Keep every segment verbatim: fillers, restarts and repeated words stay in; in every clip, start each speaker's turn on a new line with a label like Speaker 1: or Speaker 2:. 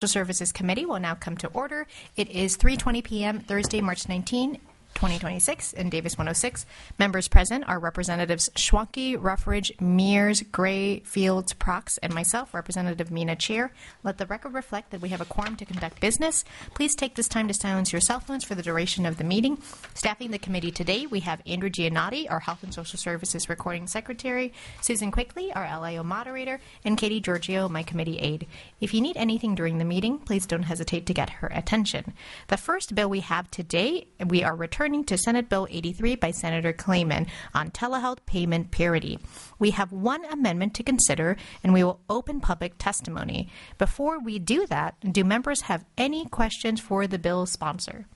Speaker 1: Services Committee will now come to order. It is three twenty p.m. Thursday, March nineteenth, twenty twenty-six, in Davis one oh six. Members present are Representatives Schwanke, Ruffridge, Mears, Gray, Fields, Prox, and myself, Representative Mina Chair. Let the record reflect that we have a quorum to conduct business. Please take this time to silence your cell phones for the duration of the meeting. Staffing the committee today, we have Andrew Giannotti, our Health and Social Services Recording Secretary, Susan Quickly, our L I O Moderator, and Katie Giorgio, my committee aide. If you need anything during the meeting, please don't hesitate to get her attention. The first bill we have today, we are returning to Senate Bill eighty-three by Senator Clayman on telehealth payment parity. We have one amendment to consider, and we will open public testimony. Before we do that, do members have any questions for the bill's sponsor?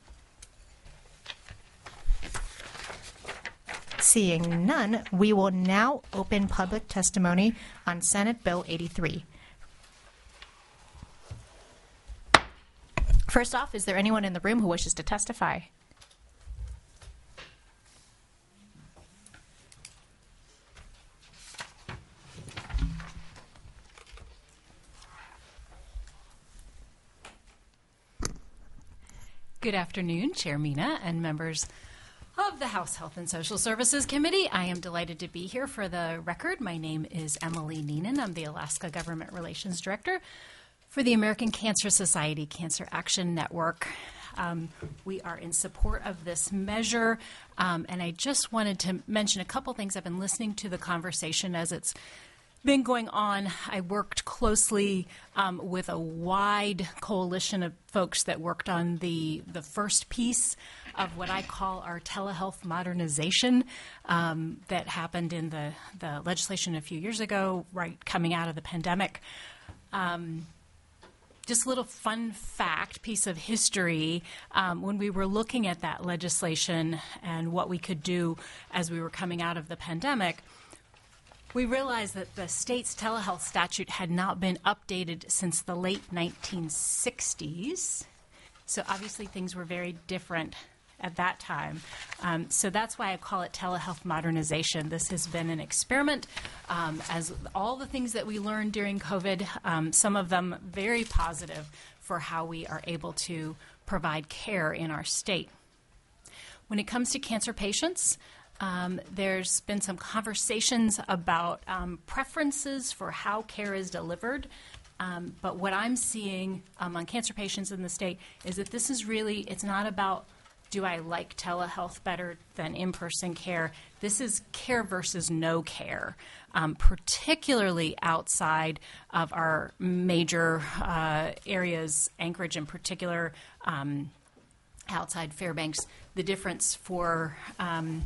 Speaker 1: Seeing none, we will now open public testimony on Senate Bill eighty-three. First off, is there anyone in the room who wishes to testify?
Speaker 2: Good afternoon, Chair Mina and members of the House Health and Social Services Committee. I am delighted to be here. For the record, my name is Emily Neenan. I'm the Alaska Government Relations Director for the American Cancer Society Cancer Action Network. Um, we are in support of this measure, um, and I just wanted to mention a couple things. I've been listening to the conversation as it's been going on. I worked closely um, with a wide coalition of folks that worked on the the first piece of what I call our telehealth modernization um, that happened in the, the legislation a few years ago, right coming out of the pandemic. Um, just a little fun fact, piece of history, um, when we were looking at that legislation and what we could do as we were coming out of the pandemic, we realized that the state's telehealth statute had not been updated since the late nineteen sixties. So obviously things were very different at that time. Um, so that's why I call it telehealth modernization. This has been an experiment, um, as all the things that we learned during COVID, um, some of them very positive for how we are able to provide care in our state. When it comes to cancer patients, Um, there's been some conversations about um, preferences for how care is delivered. Um, but what I'm seeing among cancer patients in the state is that this is really, it's not about, do I like telehealth better than in-person care? This is care versus no care, um, particularly outside of our major uh, areas, Anchorage in particular, um, outside Fairbanks. The difference for um,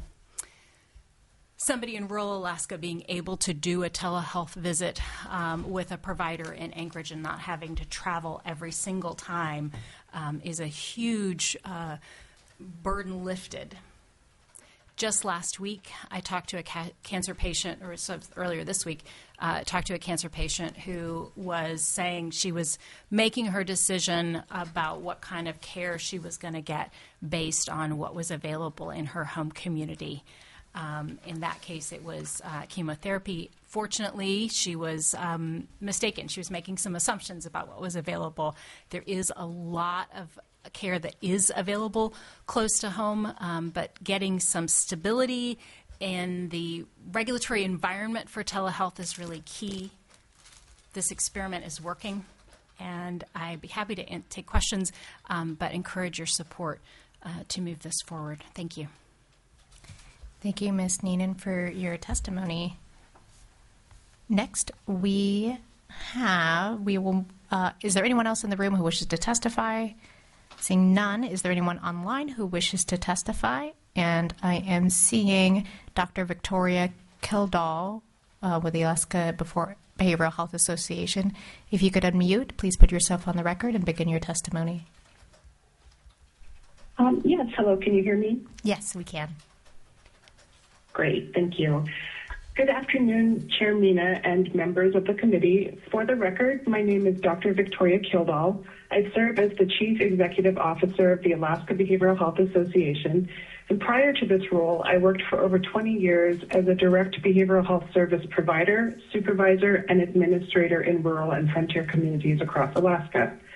Speaker 2: somebody in rural Alaska being able to do a telehealth visit um, with a provider in Anchorage and not having to travel every single time um, is a huge uh, burden lifted. Just last week, I talked to a ca- cancer patient, or so earlier this week, uh, talked to a cancer patient who was saying she was making her decision about what kind of care she was going to get based on what was available in her home community. Um, in that case, it was uh, chemotherapy. Fortunately, she was um, mistaken. She was making some assumptions about what was available. There is a lot of care that is available close to home, um, but getting some stability in the regulatory environment for telehealth is really key. This experiment is working, and I'd be happy to in- take questions, um, but encourage your support uh, to move this forward. Thank you.
Speaker 1: Thank you, Miz Neenan, for your testimony. Next, we have, we will, uh, is there anyone else in the room who wishes to testify? Seeing none, is there anyone online who wishes to testify? And I am seeing Doctor Victoria Kildall uh, with the Alaska Before Behavioral Health Association. If you could unmute, please put yourself on the record and begin your testimony.
Speaker 3: Um, yes, hello, can you hear me?
Speaker 1: Yes, we can.
Speaker 3: Great, thank you. Good afternoon, Chair Mina and members of the committee. For the record, my name is Doctor Victoria Kildall. I serve as the Chief Executive Officer of the Alaska Behavioral Health Association. And prior to this role, I worked for over twenty years as a direct behavioral health service provider, supervisor, and administrator in rural and frontier communities across Alaska.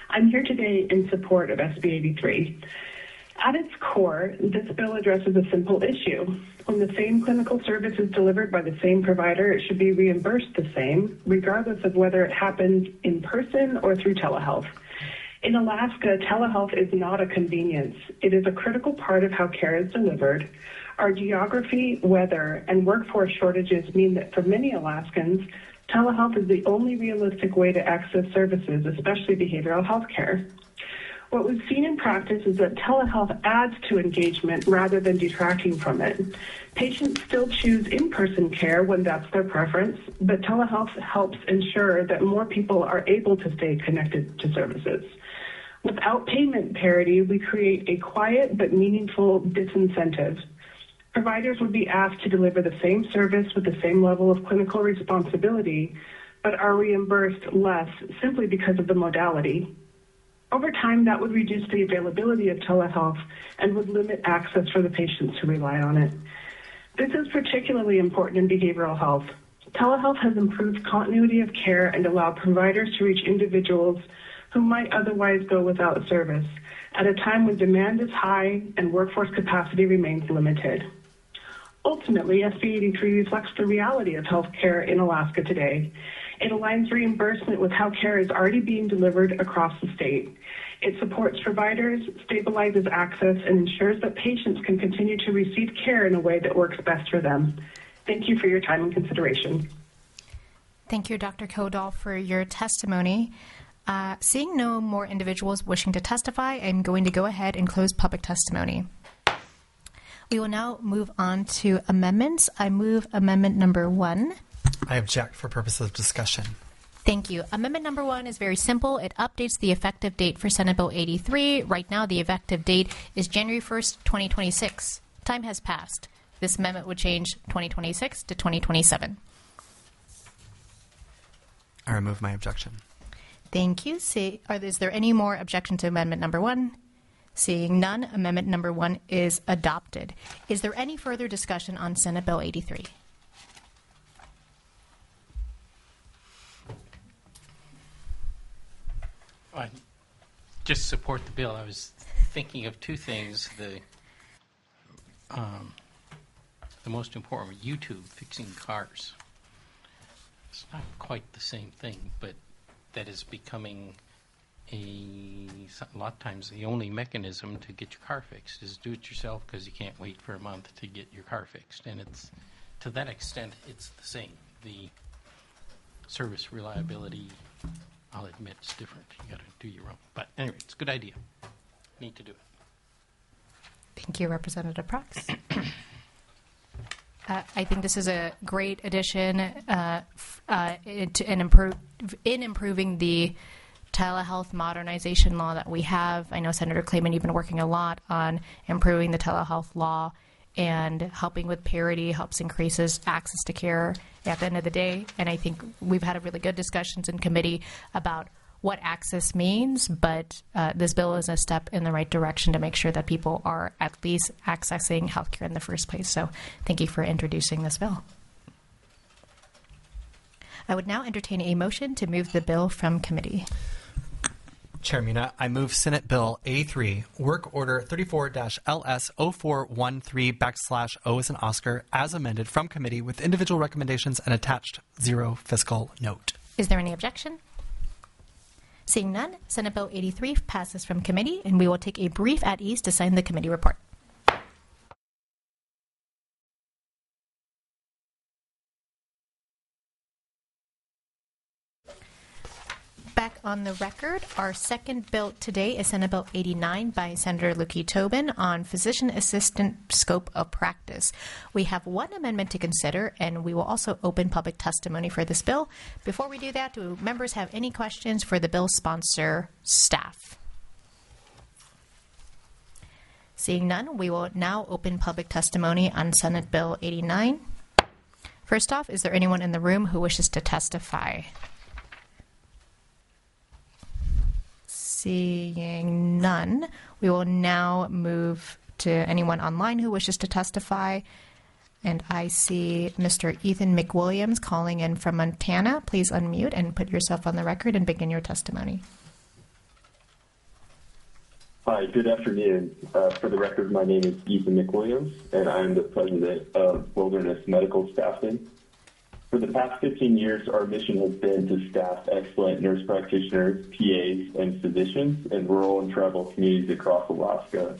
Speaker 3: I'm here today in support of S B eighty-three. At its core, this bill addresses a simple issue. When the same clinical service is delivered by the same provider, it should be reimbursed the same, regardless of whether it happens in person or through telehealth. In Alaska, telehealth is not a convenience. It is a critical part of how care is delivered. Our geography, weather, and workforce shortages mean that for many Alaskans, telehealth is the only realistic way to access services, especially behavioral health care. What we've seen in practice is that telehealth adds to engagement rather than detracting from it. Patients still choose in-person care when that's their preference, but telehealth helps ensure that more people are able to stay connected to services. Without payment parity, we create a quiet but meaningful disincentive. Providers would be asked to deliver the same service with the same level of clinical responsibility, but are reimbursed less simply because of the modality. Over time, that would reduce the availability of telehealth and would limit access for the patients who rely on it. This is particularly important in behavioral health. Telehealth has improved continuity of care and allowed providers to reach individuals who might otherwise go without service at a time when demand is high and workforce capacity remains limited. Ultimately, S B eighty-three reflects the reality of healthcare in Alaska today. It aligns reimbursement with how care is already being delivered across the state. It supports providers, stabilizes access, and ensures that patients can continue to receive care in a way that works best for them. Thank you for your time and consideration.
Speaker 1: Thank you, Doctor Kildall, for your testimony. Uh, seeing no more individuals wishing to testify, I'm going to go ahead and close public testimony. We will now move on to amendments. I move amendment number one.
Speaker 4: I object for purposes of discussion.
Speaker 1: Thank you. Amendment number one is very simple. It updates the effective date for Senate Bill eighty-three. Right now, the effective date is January first, twenty twenty-six. Time has passed. This amendment would change twenty twenty-six to twenty twenty-seven.
Speaker 4: I remove my objection.
Speaker 1: Thank you. See, are, is there any more objection to amendment number one? Seeing none, amendment number one is adopted. Is there any further discussion on Senate Bill eighty-three?
Speaker 5: I just support the bill. I was thinking of two things. The um, the most important, YouTube fixing cars. It's not quite the same thing, but that is becoming a, a lot of times the only mechanism to get your car fixed is do it yourself because you can't wait for a month to get your car fixed. And it's to that extent, it's the same. The service reliability, I'll admit it's different. You got to do your own. But anyway, it's a good idea. Need to do it.
Speaker 1: Thank you, Representative Prox. uh, I think this is a great addition uh, f- uh, in, in, improve, in improving the telehealth modernization law that we have. I know Senator Clayman, you've been working a lot on improving the telehealth law, and helping with parity helps increases access to care at the end of the day. And I think we've had a really good discussions in committee about what access means, but uh, this bill is a step in the right direction to make sure that people are at least accessing healthcare in the first place. So thank you for introducing this bill. I would now entertain a motion to move the bill from committee.
Speaker 4: Chair Mina, I move Senate Bill eighty-three, Work Order thirty-four L S zero four one three backslash O as in Oscar, as amended from committee with individual recommendations and attached zero fiscal note.
Speaker 1: Is there any objection? Seeing none, Senate Bill eighty-three passes from committee, and we will take a brief at ease to sign the committee report. Back on the record, our second bill today is Senate Bill eighty-nine by Senator Lukie Tobin on physician assistant scope of practice. We have one amendment to consider, and we will also open public testimony for this bill. Before we do that, do members have any questions for the bill sponsor staff? Seeing none, we will now open public testimony on Senate Bill eighty-nine. First off, is there anyone in the room who wishes to testify? Seeing none, we will now move to anyone online who wishes to testify. And I see Mister Ethan McWilliams calling in from Montana. Please unmute and put yourself on the record and begin your testimony.
Speaker 6: Hi, good afternoon. Uh, for the record, my name is Ethan McWilliams, and I'm the president of Wilderness Medical Staffing. For the past fifteen years, our mission has been to staff excellent nurse practitioners, P As, and physicians in rural and tribal communities across Alaska.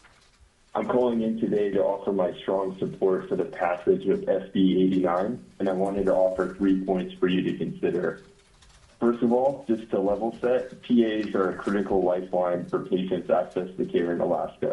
Speaker 6: I'm calling in today to offer my strong support for the passage of S B eighty-nine, and I wanted to offer three points for you to consider. First of all, just to level set, P As are a critical lifeline for patients' access to care in Alaska.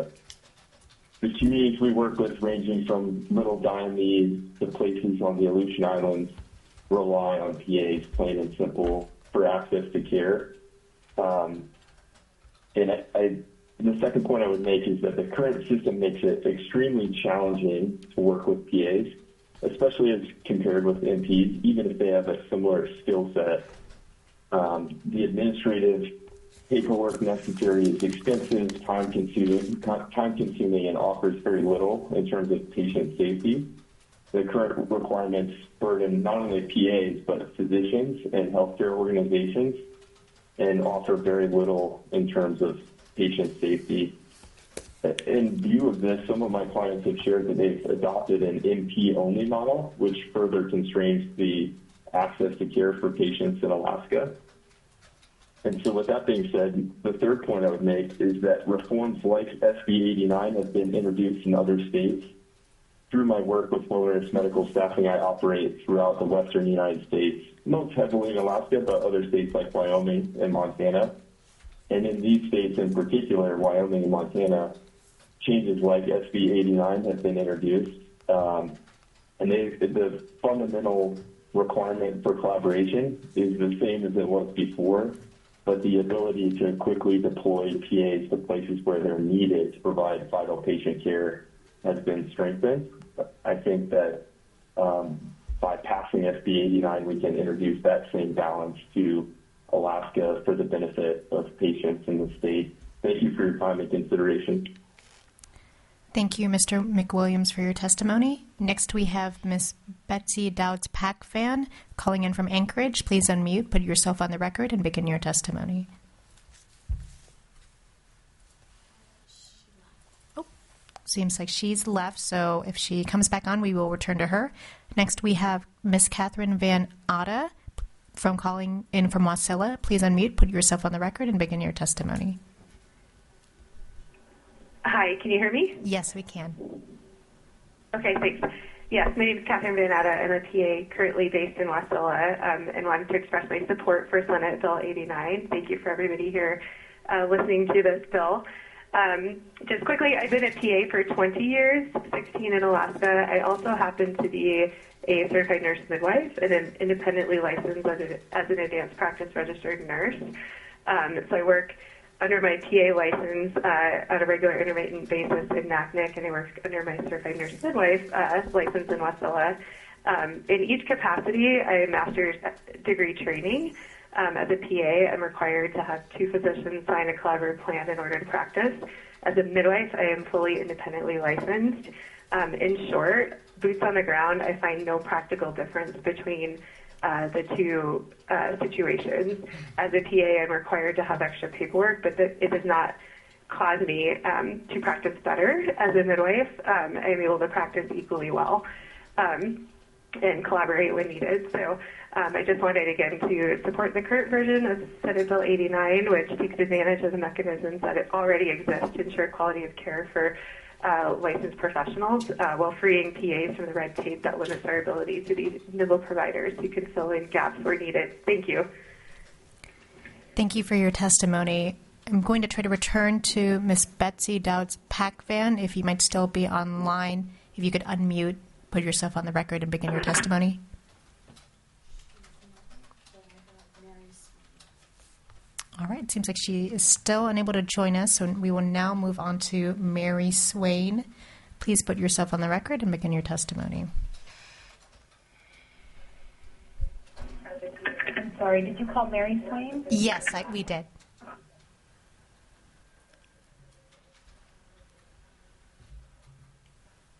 Speaker 6: The communities we work with, ranging from Little Diomede to places on the Aleutian Islands, rely on P As, plain and simple, for access to care. Um, and I, I, the second point I would make is that the current system makes it extremely challenging to work with P As, especially as compared with M Ps, even if they have a similar skill set. Um, the administrative paperwork necessary is expensive, time-consuming, time-consuming, and offers very little in terms of patient safety. The current requirements burden not only P As but physicians and healthcare organizations, and offer very little in terms of patient safety. In view of this, some of my clients have shared that they've adopted an M P-only model, which further constrains the access to care for patients in Alaska. And so with that being said, the third point I would make is that reforms like S B eighty-nine have been introduced in other states. Through my work with Wilderness Medical Staffing, I operate throughout the western United States, most heavily in Alaska, but other states like Wyoming and Montana. And in these states in particular, Wyoming and Montana, changes like S B eighty-nine have been introduced. Um, and they, the fundamental requirement for collaboration is the same as it was before, but the ability to quickly deploy P As to places where they're needed to provide vital patient care has been strengthened. I think that um, by passing S B eighty-nine, we can introduce that same balance to Alaska for the benefit of patients in the state. Thank you for your time and consideration.
Speaker 1: Thank you, Mister McWilliams, for your testimony. Next, we have Miz Betsy Dowds Packfan calling in from Anchorage. Please unmute, put yourself on the record, and begin your testimony. Oh, seems like she's left, so if she comes back on, we will return to her. Next, we have Miz Catherine Van Otta from calling in from Wasilla. Please unmute, put yourself on the record, and begin your testimony.
Speaker 7: Hi, can you hear me?
Speaker 1: Yes, we can.
Speaker 7: Okay, thanks. Yes, my name is Catherine Van Otta. I'm a P A currently based in Wasilla, um, and wanted to express my support for Senate Bill eighty-nine. Thank you for everybody here uh, listening to this bill. Um, just quickly, I've been a P A for twenty years, sixteen in Alaska. I also happen to be a certified nurse midwife and an independently licensed as, a, as an advanced practice registered nurse. Um, so I work under my P A license uh, on a regular intermittent basis in N A C N C, and I work under my certified nurse midwife uh, license in Wasilla. Um, in each capacity, I am master's degree training. Um, as a P A, I'm required to have two physicians sign a collaborative plan in order to practice. As a midwife, I am fully independently licensed. Um, in short, boots on the ground, I find no practical difference between Uh, the two uh, situations. As a P A, I'm required to have extra paperwork, but that it does not cause me um, to practice better. As a midwife, um, I am able to practice equally well um, and collaborate when needed. So um, I just wanted, again, to support the current version of Senate Bill eighty-nine, which takes advantage of the mechanisms that already exist to ensure quality of care for Uh, licensed professionals uh, while freeing P As from the red tape that limits our ability to be nimble providers who can fill in gaps where needed. Thank you.
Speaker 1: Thank you for your testimony. I'm going to try to return to Miz Betsy Dowds Packvan. If you might still be online, if you could unmute, put yourself on the record, and begin your testimony. All right, it seems like she is still unable to join us, so we will now move on to Mary Swain. Please put yourself on the record and begin your testimony.
Speaker 8: I'm sorry, did you call Mary Swain?
Speaker 1: Yes, I, we did.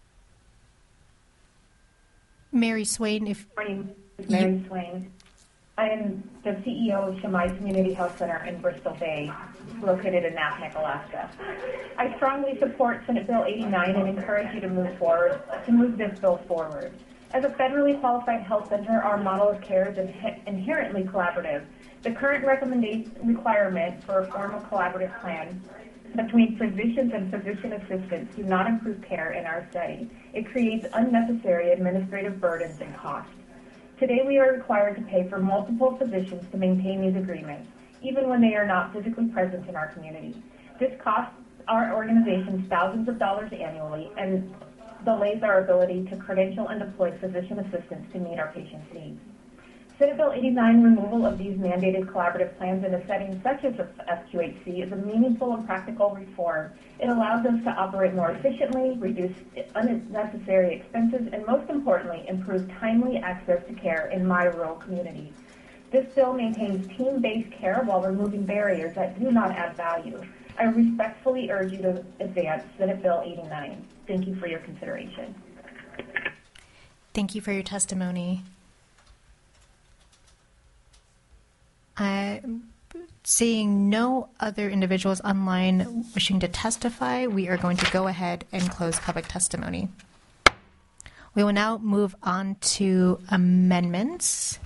Speaker 1: Mary Swain, if
Speaker 8: Morning, Mary
Speaker 1: you,
Speaker 8: Swain. I am the C E O of Shammai Community Health Center in Bristol Bay, located in Naknek, Alaska. I strongly support Senate Bill eighty-nine and encourage you to move forward, to move this bill forward. As a federally qualified health center, our model of care is in- inherently collaborative. The current recommendation requirement for a formal collaborative plan between physicians and physician assistants do not improve care in our setting. It creates unnecessary administrative burdens and costs. Today, we are required to pay for multiple physicians to maintain these agreements, even when they are not physically present in our community. This costs our organizations thousands of dollars annually and delays our ability to credential and deploy physician assistants to meet our patients' needs. Senate Bill eighty-nine removal of these mandated collaborative plans in a setting such as F Q H C is a meaningful and practical reform. It allows us to operate more efficiently, reduce unnecessary expenses, and most importantly, improve timely access to care in my rural community. This bill maintains team-based care while removing barriers that do not add value. I respectfully urge you to advance Senate Bill eighty-nine. Thank you for your consideration.
Speaker 1: Thank you for your testimony. I'm seeing no other individuals online wishing to testify. We are going to go ahead and close public testimony. We will now move on to amendments.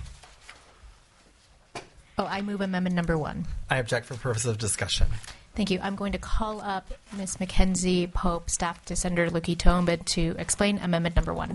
Speaker 1: Oh, I move amendment number one.
Speaker 4: I object for purposes of discussion.
Speaker 1: Thank you. I'm going to call up Miz Mackenzie Pope, Staff to Senator Luki Tobin, to explain amendment number one.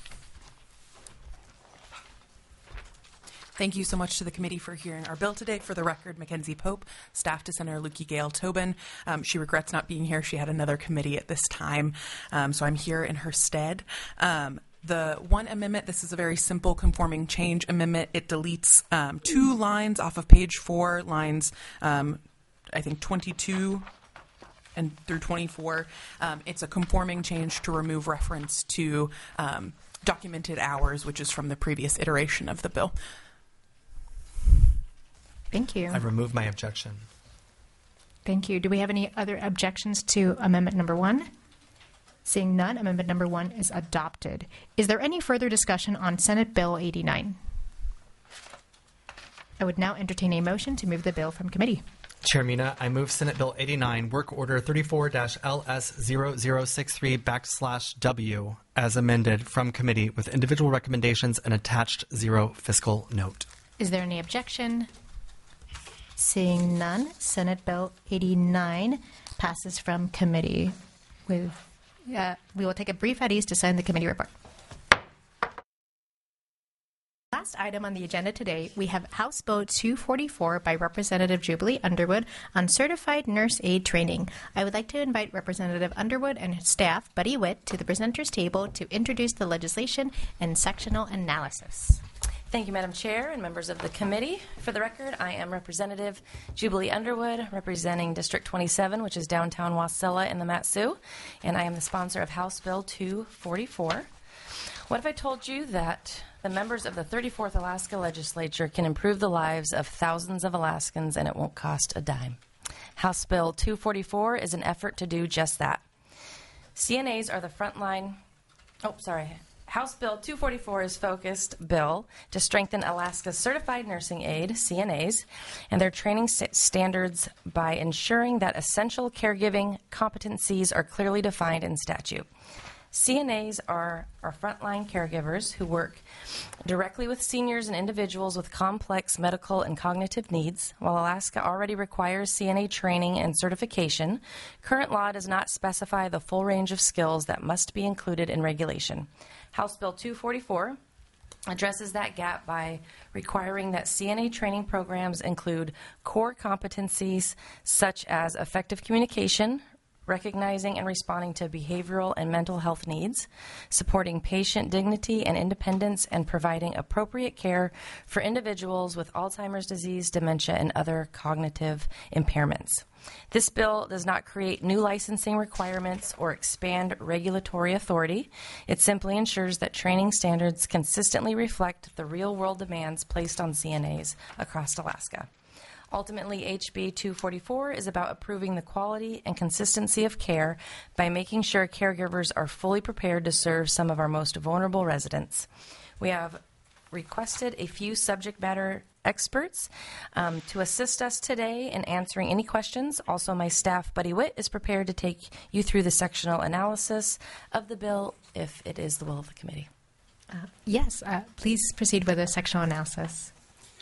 Speaker 9: Thank you so much to the committee for hearing our bill today. For the record, Mackenzie Pope, staff to Senator Luki Gale Tobin. Um, she regrets not being here. She had another committee at this time, um, so I'm here in her stead. Um, the one amendment, this is a very simple conforming change amendment. It deletes um, two lines off of page four, lines, um, I think, twenty-two and through twenty-four. Um, it's a conforming change to remove reference to um, documented hours, which is from the previous iteration of the bill.
Speaker 1: Thank you.
Speaker 4: I remove my objection.
Speaker 1: Thank you. Do we have any other objections to amendment number one? Seeing none, amendment number one is adopted. Is there any further discussion on Senate Bill eighty-nine? I would now entertain a motion to move the bill from committee.
Speaker 4: Chair Mina, I move Senate Bill eighty-nine, Work Order thirty-four L S zero zero six three backslash W, as amended from committee with individual recommendations and attached zero fiscal note.
Speaker 1: Is there any objection? Seeing none, Senate Bill eighty-nine passes from committee. With, uh, we will take a brief at ease to sign the committee report. Last item on the agenda today, we have House Bill two forty-four by Representative Jubilee Underwood on certified nurse aid training. I would like to invite Representative Underwood and his staff, Buddy Witt, to the presenters table to introduce the legislation and sectional analysis.
Speaker 10: Thank you, Madam Chair and members of the committee. For the record, I am Representative Jubilee Underwood, representing District twenty-seven, which is downtown Wasilla in the Mat-Su, and I am the sponsor of House Bill two forty-four. What if I told you that the members of the thirty-fourth Alaska Legislature can improve the lives of thousands of Alaskans and it won't cost a dime? House Bill two forty-four is an effort to do just that. C N As are the frontline. Oh, sorry. House Bill two forty-four is focused bill to strengthen Alaska's certified nursing aid, C N As, and their training st- standards by ensuring that essential caregiving competencies are clearly defined in statute. C N As are our frontline caregivers who work directly with seniors and individuals with complex medical and cognitive needs. While Alaska already requires C N A training and certification, current law does not specify the full range of skills that must be included in regulation. House Bill two forty-four addresses that gap by requiring that C N A training programs include core competencies such as effective communication, recognizing and responding to behavioral and mental health needs, supporting patient dignity and independence, and providing appropriate care for individuals with Alzheimer's disease, dementia, and other cognitive impairments. This bill does not create new licensing requirements or expand regulatory authority. It simply ensures that training standards consistently reflect the real-world demands placed on C N As across Alaska. Ultimately, H B two forty-four is about improving the quality and consistency of care by making sure caregivers are fully prepared to serve some of our most vulnerable residents. We have requested a few subject matter experts um, to assist us today in answering any questions. Also, my staff, Buddy Witt, is prepared to take you through the sectional analysis of the bill if it is the will of the committee.
Speaker 1: Uh, yes, uh, please proceed with the sectional analysis.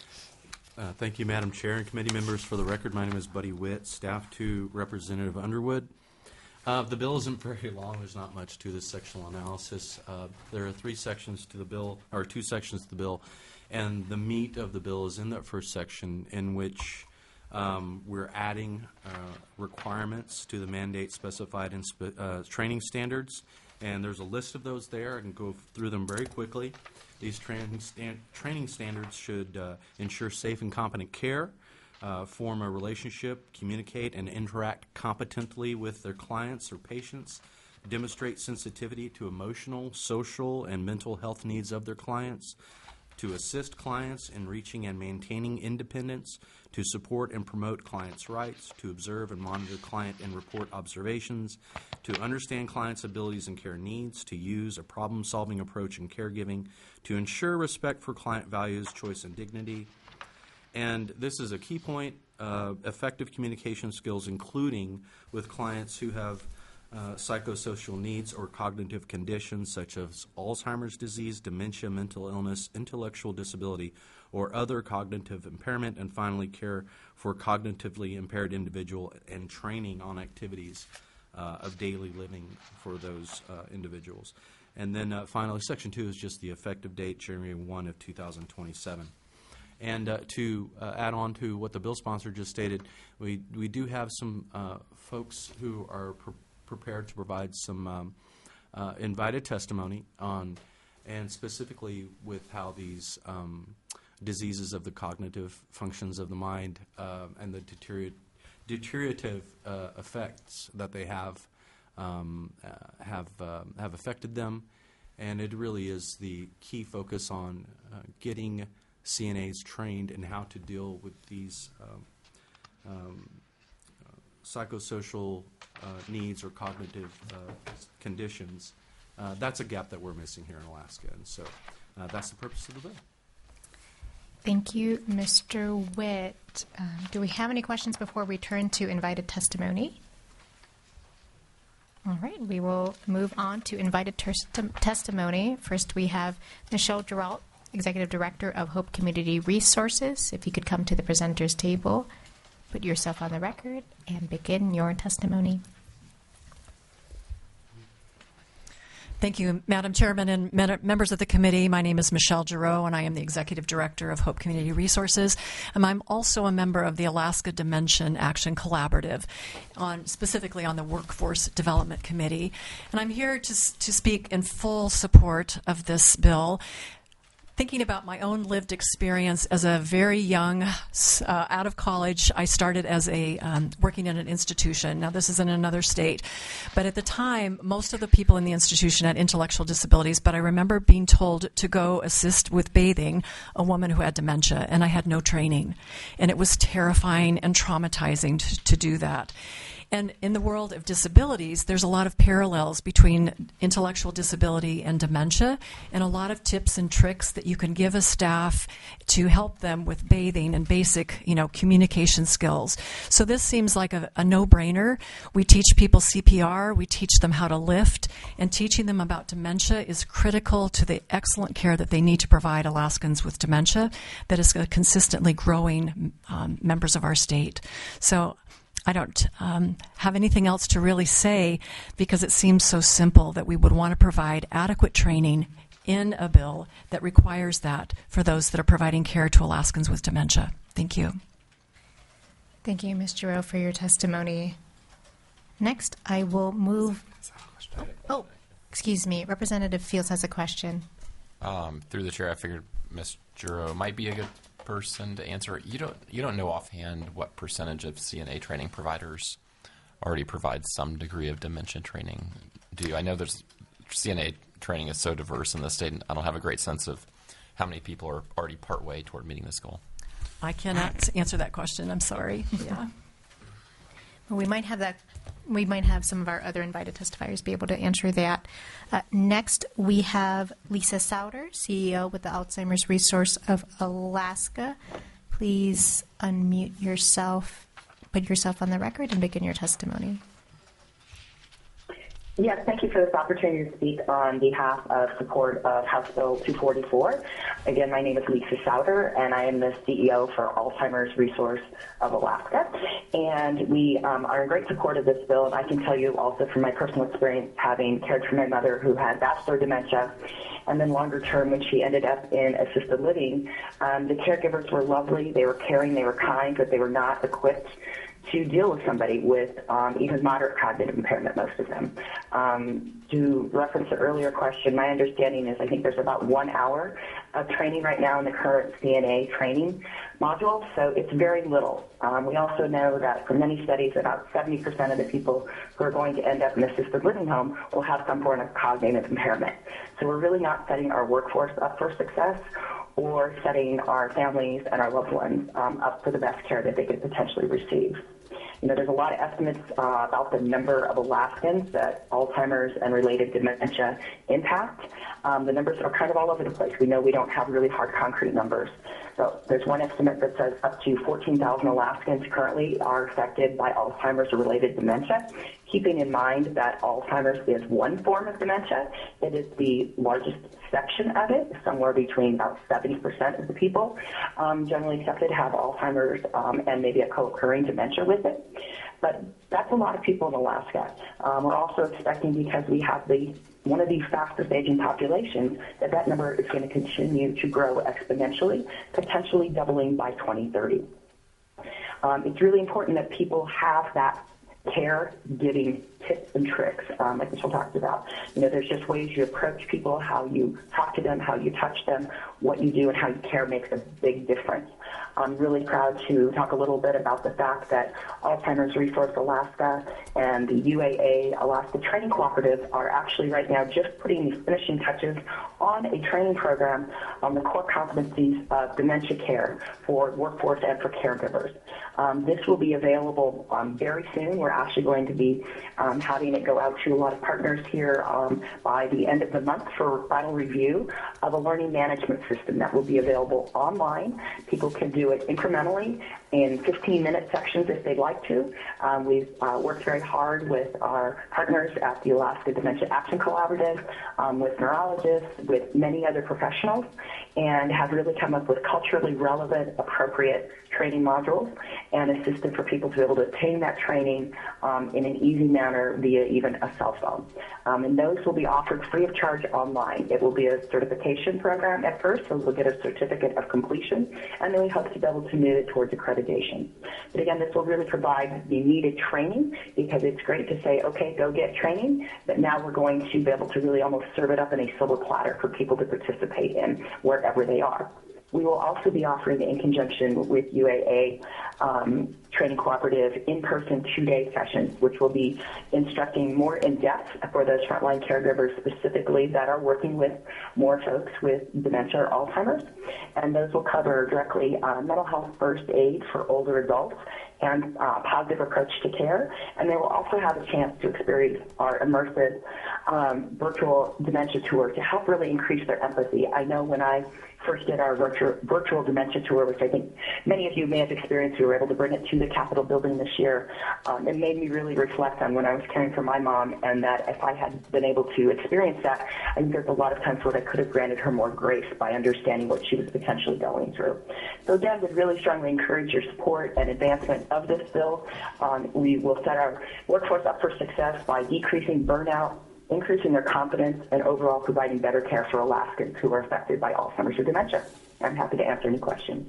Speaker 11: Uh, thank you, Madam Chair and committee members. For the record, my name is Buddy Witt, staff to Representative Underwood. Uh, the bill isn't very long. There's not much to this sectional analysis. Uh, there are three sections to the bill, or two sections to the bill, and the meat of the bill is in that first section, in which um, we're adding uh, requirements to the mandate specified in spe- uh, training standards, and there's a list of those there. I can go through them very quickly. These training, stand- training standards should uh, ensure safe and competent care, Uh, form a relationship, communicate and interact competently with their clients or patients, demonstrate sensitivity to emotional, social, and mental health needs of their clients, to assist clients in reaching and maintaining independence, to support and promote clients' rights, to observe and monitor client and report observations, to understand clients' abilities and care needs, to use a problem-solving approach in caregiving, to ensure respect for client values, choice, and dignity. And this is a key point, uh, effective communication skills, including with clients who have uh, psychosocial needs or cognitive conditions such as Alzheimer's disease, dementia, mental illness, intellectual disability, or other cognitive impairment, and finally care for cognitively impaired individual and training on activities uh, of daily living for those uh, individuals. And then uh, finally, Section two is just the effective date, January first of two thousand twenty-seven. And uh, to uh, add on to what the bill sponsor just stated, we, we do have some uh, folks who are pre- prepared to provide some um, uh, invited testimony on, and specifically with how these um, diseases of the cognitive functions of the mind uh, and the deterior- deteriorative uh, effects that they have um, uh, have uh, have affected them. And it really is the key focus on uh, getting C N As trained in how to deal with these um, um, uh, psychosocial uh, needs or cognitive uh, conditions. Uh, that's a gap that we're missing here in Alaska, and so uh, that's the purpose of the bill.
Speaker 1: Thank you, Mister Witt. Um, do we have any questions before we turn to invited testimony? All right, we will move on to invited ter- testimony. First, we have Michelle Geralt, Executive Director of Hope Community Resources. If you could come to the presenter's table, put yourself on the record, and begin your testimony.
Speaker 12: Thank you, Madam Chairman and med- members of the committee. My name is Michelle Giroux, and I am the Executive Director of Hope Community Resources. And I'm also a member of the Alaska Dementia Action Collaborative, on specifically on the Workforce Development Committee. And I'm here to, to speak in full support of this bill. Thinking about my own lived experience as a very young, uh, out of college, I started as a um, working in an institution. Now, this is in another state, but at the time, most of the people in the institution had intellectual disabilities. But I remember being told to go assist with bathing a woman who had dementia, and I had no training, and it was terrifying and traumatizing to, to do that. And in the world of disabilities, there's a lot of parallels between intellectual disability and dementia, and a lot of tips and tricks that you can give a staff to help them with bathing and basic, you know, communication skills. So this seems like a, a no-brainer. We teach people C P R, we teach them how to lift, and teaching them about dementia is critical to the excellent care that they need to provide Alaskans with dementia that is a consistently growing um, members of our state. So I don't um, have anything else to really say, because it seems so simple that we would want to provide adequate training in a bill that requires that for those that are providing care to Alaskans with dementia. Thank you.
Speaker 1: Thank you, Miz Giroux, for your testimony. Next, I will move. Oh, excuse me. Representative Fields has a question.
Speaker 13: Um, through the chair, I figured Miz Giroux might be a good person to answer it. You don't you don't know offhand what percentage of C N A training providers already provide some degree of dementia training, do you? I know there's C N A training is so diverse in the state, and I don't have a great sense of how many people are already partway toward meeting this goal.
Speaker 12: I cannot answer that question. I'm sorry. Yeah.
Speaker 1: Well, we might have that we might have some of our other invited testifiers be able to answer that. Uh, next, we have Lisa Sauter, C E O with the Alzheimer's Resource of Alaska. Please unmute yourself, put yourself on the record, and begin your testimony.
Speaker 14: Yes, thank you for this opportunity to speak on behalf of support of House Bill two forty-four. Again, my name is Lisa Sauter, and I am the C E O for Alzheimer's Resource of Alaska. And we um, are in great support of this bill, and I can tell you also from my personal experience having cared for my mother who had vascular dementia, and then longer term when she ended up in assisted living, um, the caregivers were lovely, they were caring, they were kind, but they were not equipped to deal with somebody with um, even moderate cognitive impairment, most of them. Um, to reference the earlier question, my understanding is I think there's about one hour of training right now in the current C N A training module, so it's very little. Um, we also know that from many studies, about seventy percent of the people who are going to end up in an assisted living home will have some form of cognitive impairment. So we're really not setting our workforce up for success or setting our families and our loved ones um, up for the best care that they could potentially receive. You know, there's a lot of estimates uh, about the number of Alaskans that Alzheimer's and related dementia impact. Um, the numbers are kind of all over the place. We know we don't have really hard concrete numbers. So there's one estimate that says up to fourteen thousand Alaskans currently are affected by Alzheimer's or related dementia. Keeping in mind that Alzheimer's is one form of dementia, it is the largest section of it. Somewhere between about seventy percent of the people um, generally accepted have Alzheimer's um, and maybe a co-occurring dementia with it. But that's a lot of people in Alaska. Um, we're also expecting, because we have the one of the fastest aging populations, that that number is going to continue to grow exponentially, potentially doubling by twenty thirty. Um, it's really important that people have that care-giving tips and tricks, um, like Michelle talked about. You know, there's just ways you approach people, how you talk to them, how you touch them, what you do, and how you care makes a big difference. I'm really proud to talk a little bit about the fact that Alzheimer's Resource Alaska and the U A A Alaska Training Cooperative are actually right now just putting the finishing touches on a training program on the core competencies of dementia care for workforce and for caregivers. Um, this will be available um, very soon. We're actually going to be um, having it go out to a lot of partners here um, by the end of the month for final review of a learning management system that will be available online. People can do it incrementally in fifteen-minute sections if they'd like to. Um, we've uh, worked very hard with our partners at the Alaska Dementia Action Collaborative, um, with neurologists, with many other professionals, and have really come up with culturally relevant, appropriate training modules and a system for people to be able to obtain that training um, in an easy manner via even a cell phone. Um, and those will be offered free of charge online. It will be a certification program at first, so we'll get a certificate of completion, and then we hope to be able to move it towards accreditation. But again, this will really provide the needed training, because it's great to say, okay, go get training, but now we're going to be able to really almost serve it up in a silver platter for people to participate in wherever they are. We will also be offering, in conjunction with U A A um, Training Cooperative, in-person two-day sessions, which will be instructing more in-depth for those frontline caregivers specifically that are working with more folks with dementia or Alzheimer's. And those will cover directly uh, mental health first aid for older adults and uh, positive approach to care. And they will also have a chance to experience our immersive um, virtual dementia tour to help really increase their empathy. I know when I first did our virtual, virtual dementia tour, which I think many of you may have experienced, we were able to bring it to the Capitol building this year. Um, it made me really reflect on when I was caring for my mom, and that if I had been able to experience that, I think there's a lot of times where I could have granted her more grace by understanding what she was potentially going through. So again, would really strongly encourage your support and advancement of this bill. Um, we will set our workforce up for success by decreasing burnout, increasing their confidence, and overall providing better care for Alaskans who are affected by Alzheimer's or dementia. I'm happy to answer any questions.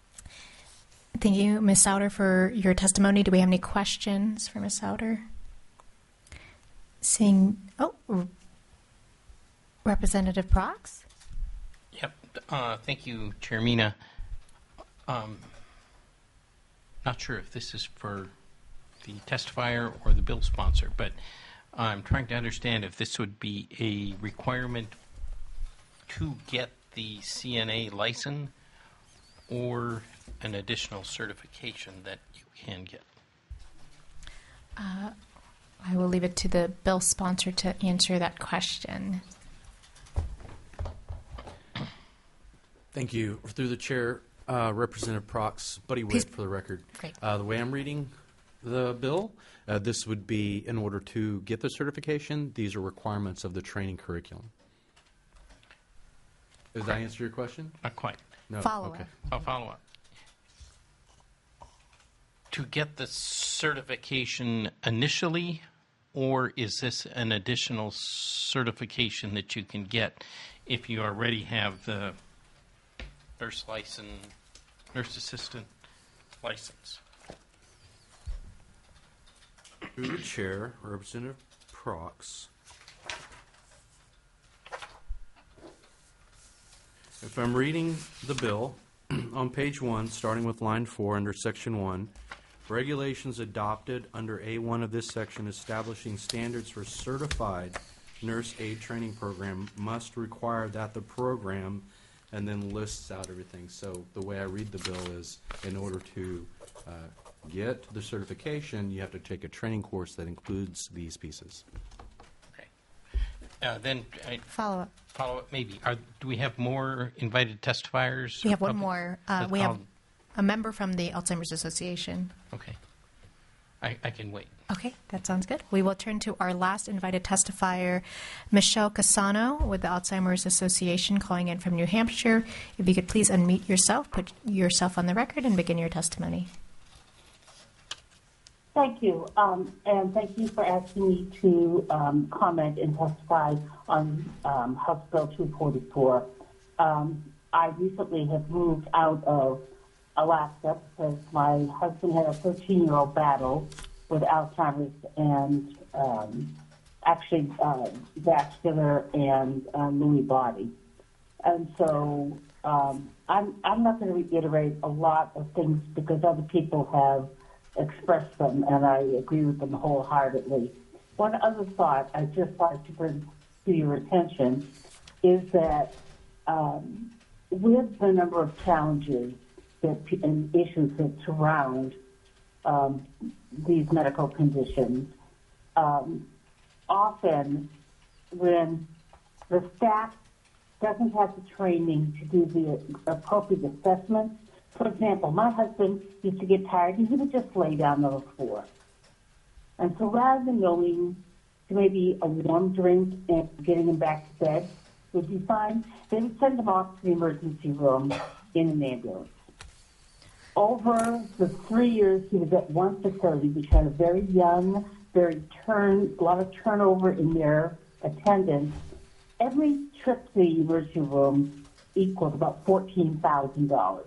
Speaker 1: Thank you, Miz Sauter, for your testimony. Do we have any questions for Miz Sauter? Seeing, oh, Representative Prox?
Speaker 5: Yep. Uh, thank you, Chair Mina. Um, not sure if this is for the testifier or the bill sponsor, but I'm trying to understand if this would be a requirement to get the C N A license or an additional certification that you can get.
Speaker 1: Uh, I will leave it to the bill sponsor to answer that question.
Speaker 11: Thank you. Through the chair, uh, Representative Prox, Buddy
Speaker 1: Please.
Speaker 11: Witt for the record.
Speaker 1: Great.
Speaker 11: Uh, the way I'm reading the bill, uh, this would be in order to get the certification, these are requirements of the training curriculum. Does that answer your question?
Speaker 5: Not quite.
Speaker 11: No.
Speaker 1: Follow
Speaker 11: Okay.
Speaker 1: up.
Speaker 5: I'll follow up. To get the certification initially, or is this an additional certification that you can get if you already have the nurse license, nurse assistant license?
Speaker 11: Through the chair, Representative Prox. If I'm reading the bill, on page one, starting with line four under section one, regulations adopted under A one of this section establishing standards for certified nurse aid training program must require that the program, and then lists out everything. So the way I read the bill is, in order to uh, get the certification, you have to take a training course that includes these pieces.
Speaker 5: Uh, then I,
Speaker 1: Follow up.
Speaker 5: follow up, maybe. Are, do we have more invited testifiers?
Speaker 1: We
Speaker 5: or
Speaker 1: have one
Speaker 5: public-
Speaker 1: more. Uh,
Speaker 5: That's
Speaker 1: we have
Speaker 5: all-
Speaker 1: a member from the Alzheimer's Association.
Speaker 5: Okay. I, I can wait.
Speaker 1: Okay, that sounds good. We will turn to our last invited testifier, Michelle Casano with the Alzheimer's Association, calling in from New Hampshire. If you could please unmute yourself, put yourself on the record, and begin your testimony.
Speaker 15: Thank you, um, and thank you for asking me to um, comment and testify on um, House Bill two forty-four. Um, I recently have moved out of Alaska because my husband had a thirteen-year-old battle with Alzheimer's and um, actually uh, vascular and uh, Lewy body. And so um, I'm, I'm not going to reiterate a lot of things because other people have expressed them, and I agree with them wholeheartedly. One other thought I'd just like to bring to your attention is that um, with the number of challenges that, and issues that surround um, these medical conditions, um, often when the staff doesn't have the training to do the appropriate assessments. For example, my husband used to get tired and he would just lay down on the floor. And so rather than going to maybe a warm drink and getting him back to bed would be fine, they would send him off to the emergency room in an ambulance. Over the three years he was at one facility, which had a very young, very turn, a lot of turnover in their attendance, every trip to the emergency room equaled about fourteen thousand dollars.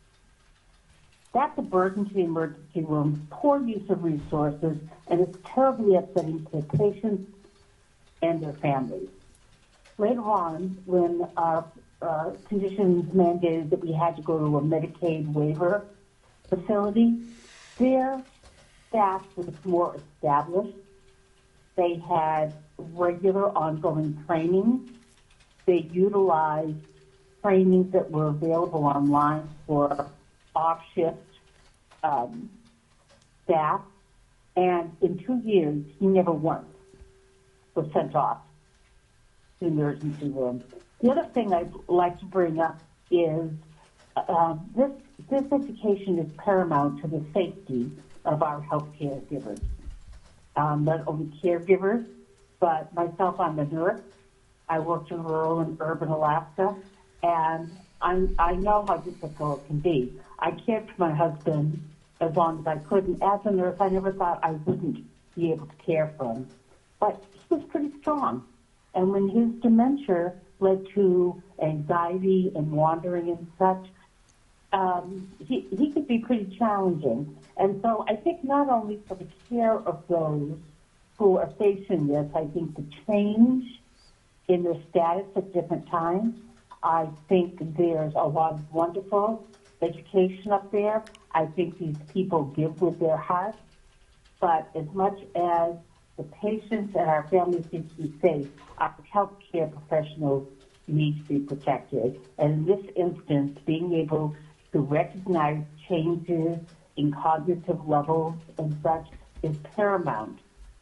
Speaker 15: That's a burden to the emergency room, poor use of resources, and it's terribly upsetting to patients and their families. Later on, when our uh, conditions mandated that we had to go to a Medicaid waiver facility, their staff was more established. They had regular ongoing training. They utilized trainings that were available online for off-shift um, staff, and in two years, he never once was sent off to the emergency room. The other thing I'd like to bring up is uh, this, this education is paramount to the safety of our healthcare givers. Um, not only caregivers, but myself, I'm a nurse. I worked in rural and urban Alaska, and I, I know how difficult it can be. I cared for my husband as long as I could, and as a nurse, I never thought I wouldn't be able to care for him. But he was pretty strong. And when his dementia led to anxiety and wandering and such, um, he, he could be pretty challenging. And so I think not only for the care of those who are facing this, I think the change in their status at different times, I think there's a lot of wonderful education up there. I think these people give with their hearts. But as much as the patients and our families need to be safe, our healthcare professionals need to be protected. And in this instance, being able to recognize changes in cognitive levels and such is paramount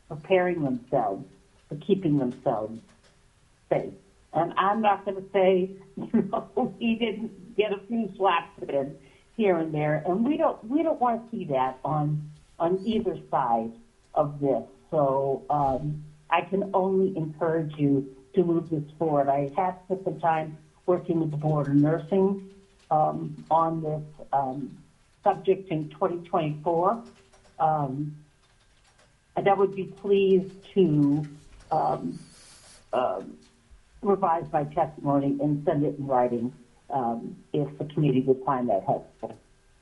Speaker 15: preparing themselves for keeping themselves safe. And I'm not going to say, you know, he didn't get a few slaps in here and there, and we don't we don't want to see that on on either side of this. So um, I can only encourage you to move this forward. I have spent some time working with the Board of Nursing um, on this um, subject in twenty twenty-four, um, and I would be pleased to um, um, revise my testimony and send it in writing um, if the committee would find that helpful.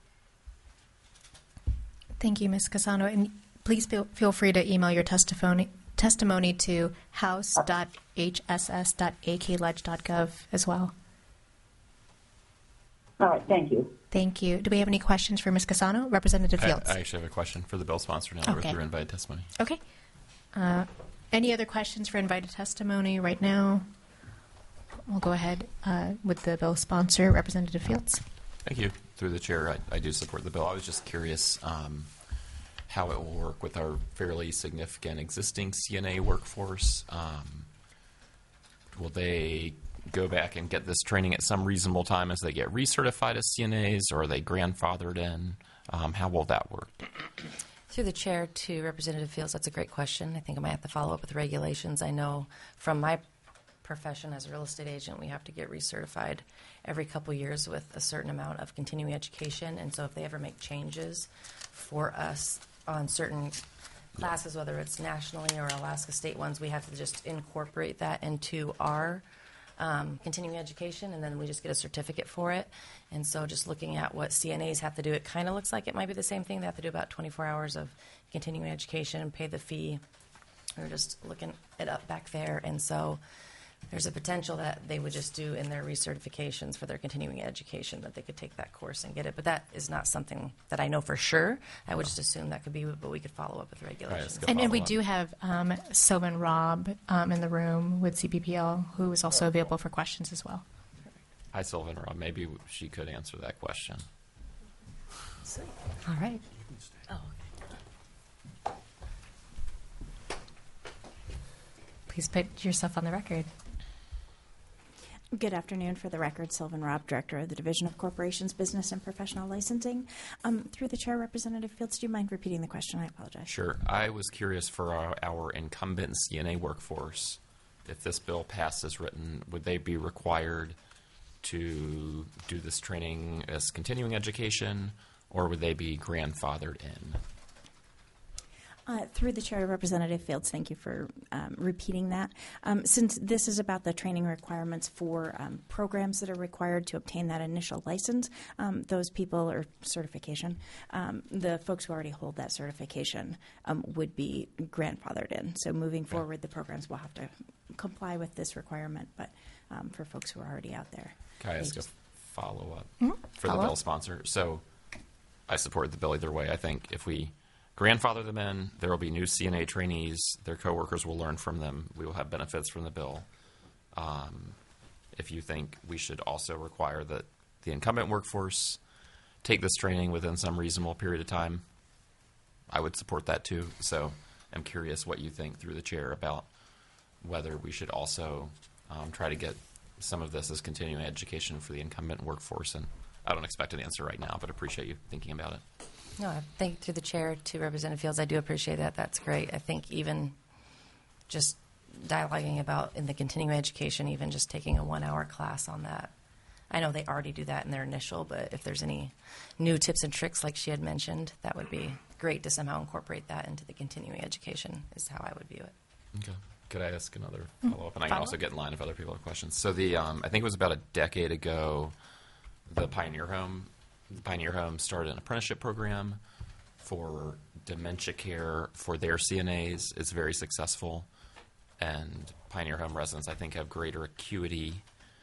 Speaker 1: Thank you, Miz Casano. And please feel, feel free to email your testimony testimony to house dot h s s dot a k ledge dot gov as well.
Speaker 15: All right, thank you.
Speaker 1: Thank you. Do we have any questions for Miz Casano? Representative
Speaker 13: I,
Speaker 1: Fields.
Speaker 13: I actually have a question for the bill sponsor now that
Speaker 1: Okay.
Speaker 13: we're through invited testimony.
Speaker 1: Okay. Uh, any other questions for invited testimony right now? We'll go ahead uh, with the bill sponsor, Representative Fields.
Speaker 13: Thank you. Through the chair, I, I do support the bill. I was just curious um, how it will work with our fairly significant existing C N A workforce. Um, will they go back and get this training at some reasonable time as they get recertified as C N As, or are they grandfathered in? Um, how will that work?
Speaker 10: Through the chair to Representative Fields, that's a great question. I think I might have to follow up with the regulations. I know from my profession as a real estate agent, we have to get recertified every couple years with a certain amount of continuing education. And so if they ever make changes for us on certain classes, whether it's nationally or Alaska state ones, we have to just incorporate that into our um, continuing education, and then we just get a certificate for it. And so just looking at what C N As have to do, it kind of looks like it might be the same thing. They have to do about twenty-four hours of continuing education and pay the fee. We're just looking it up back there. And so there's a potential that they would just do in their recertifications for their continuing education, that they could take that course and get it. But that is not something that I know for sure. I would just assume that could be, but we could follow up with regulations.
Speaker 1: And, and we do have um, Sylvan Robb um, in the room with C P P L, who is also available for questions as well.
Speaker 13: Hi, Sylvan Robb. Maybe she could answer that question.
Speaker 1: All right.
Speaker 10: Oh,
Speaker 1: Please put yourself on the record.
Speaker 16: Good afternoon. For the record, Sylvan Robb, Director of the Division of Corporations, Business and Professional Licensing. Um, through the chair, Representative Fields, do you mind repeating the question? I apologize.
Speaker 13: Sure. I was curious for our, our incumbent C N A workforce, if this bill passed as written, would they be required to do this training as continuing education, or would they be grandfathered in?
Speaker 16: Uh, through the chair, Representative Fields, thank you for um, repeating that. Um, since this is about the training requirements for um, programs that are required to obtain that initial license, um, those people or certification, um, the folks who already hold that certification um, would be grandfathered in. So moving forward, the programs will have to comply with this requirement, but um, for folks who are already out there.
Speaker 13: Can I ask
Speaker 16: just-
Speaker 13: a follow-up
Speaker 16: Mhm.
Speaker 13: for
Speaker 16: Follow
Speaker 13: the bill
Speaker 16: up.
Speaker 13: sponsor? So I support the bill either way. I think if we grandfather them in, there will be new C N A trainees. Their coworkers will learn from them. We will have benefits from the bill. Um, if you think we should also require that the incumbent workforce take this training within some reasonable period of time, I would support that too. So I'm curious what you think through the chair about whether we should also um, try to get some of this as continuing education for the incumbent workforce. And I don't expect an answer right now, but appreciate you thinking about it.
Speaker 10: No, I think through the chair to Representative Fields, I do appreciate that. That's great. I think even just dialoguing about in the continuing education, even just taking a one-hour class on that. I know they already do that in their initial, but if there's any new tips and tricks like she had mentioned, that would be great to somehow incorporate that into the continuing education is how I would view it.
Speaker 13: Okay. Could I ask another
Speaker 10: Mm.
Speaker 13: follow-up? And I can also
Speaker 10: Follow-up.
Speaker 13: get in line if other people have questions. So the um, I think it was about a decade ago, the Pioneer Home, the Pioneer Home started an apprenticeship program for dementia care for their C N As. It's very successful, and Pioneer Home residents, I think, have greater acuity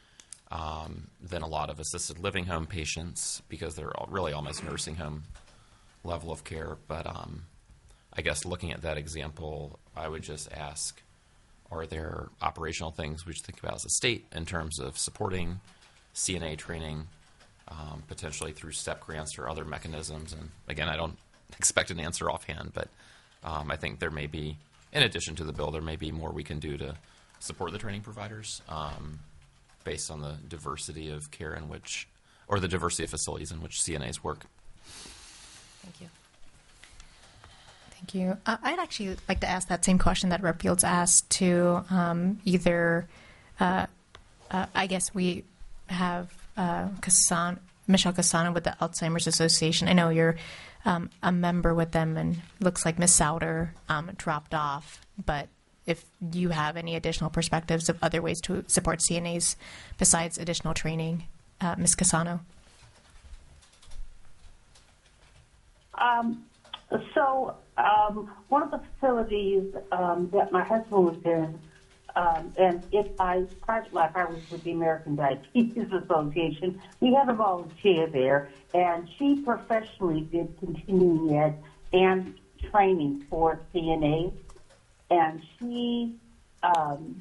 Speaker 13: um, than a lot of assisted living home patients because they're all, really almost nursing home level of care. But um, I guess looking at that example, I would just ask, are there operational things we should think about as a state in terms of supporting C N A training, um, potentially through STEP grants or other mechanisms? And again, I don't expect an answer offhand, but um, I think there may be in addition to the bill, there may be more we can do to support the training providers um, based on the diversity of care in which, or the diversity of facilities in which C N As work.
Speaker 10: Thank you.
Speaker 1: Thank you. Uh, I'd actually like to ask that same question that Rep Fields asked to um, either, uh, uh, I guess we have uh, Casan- Michelle Casano with the Alzheimer's Association. I know you're um, a member with them, and looks like Miz Souter um, dropped off, but if you have any additional perspectives of other ways to support C N As besides additional training, uh, Miz Casano.
Speaker 15: Um, so um, one of the facilities um, that my husband was in, um, and if I private life, I was with the American Diabetes Association. We had a volunteer there, and she professionally did continuing ed and training for C N As, and she um,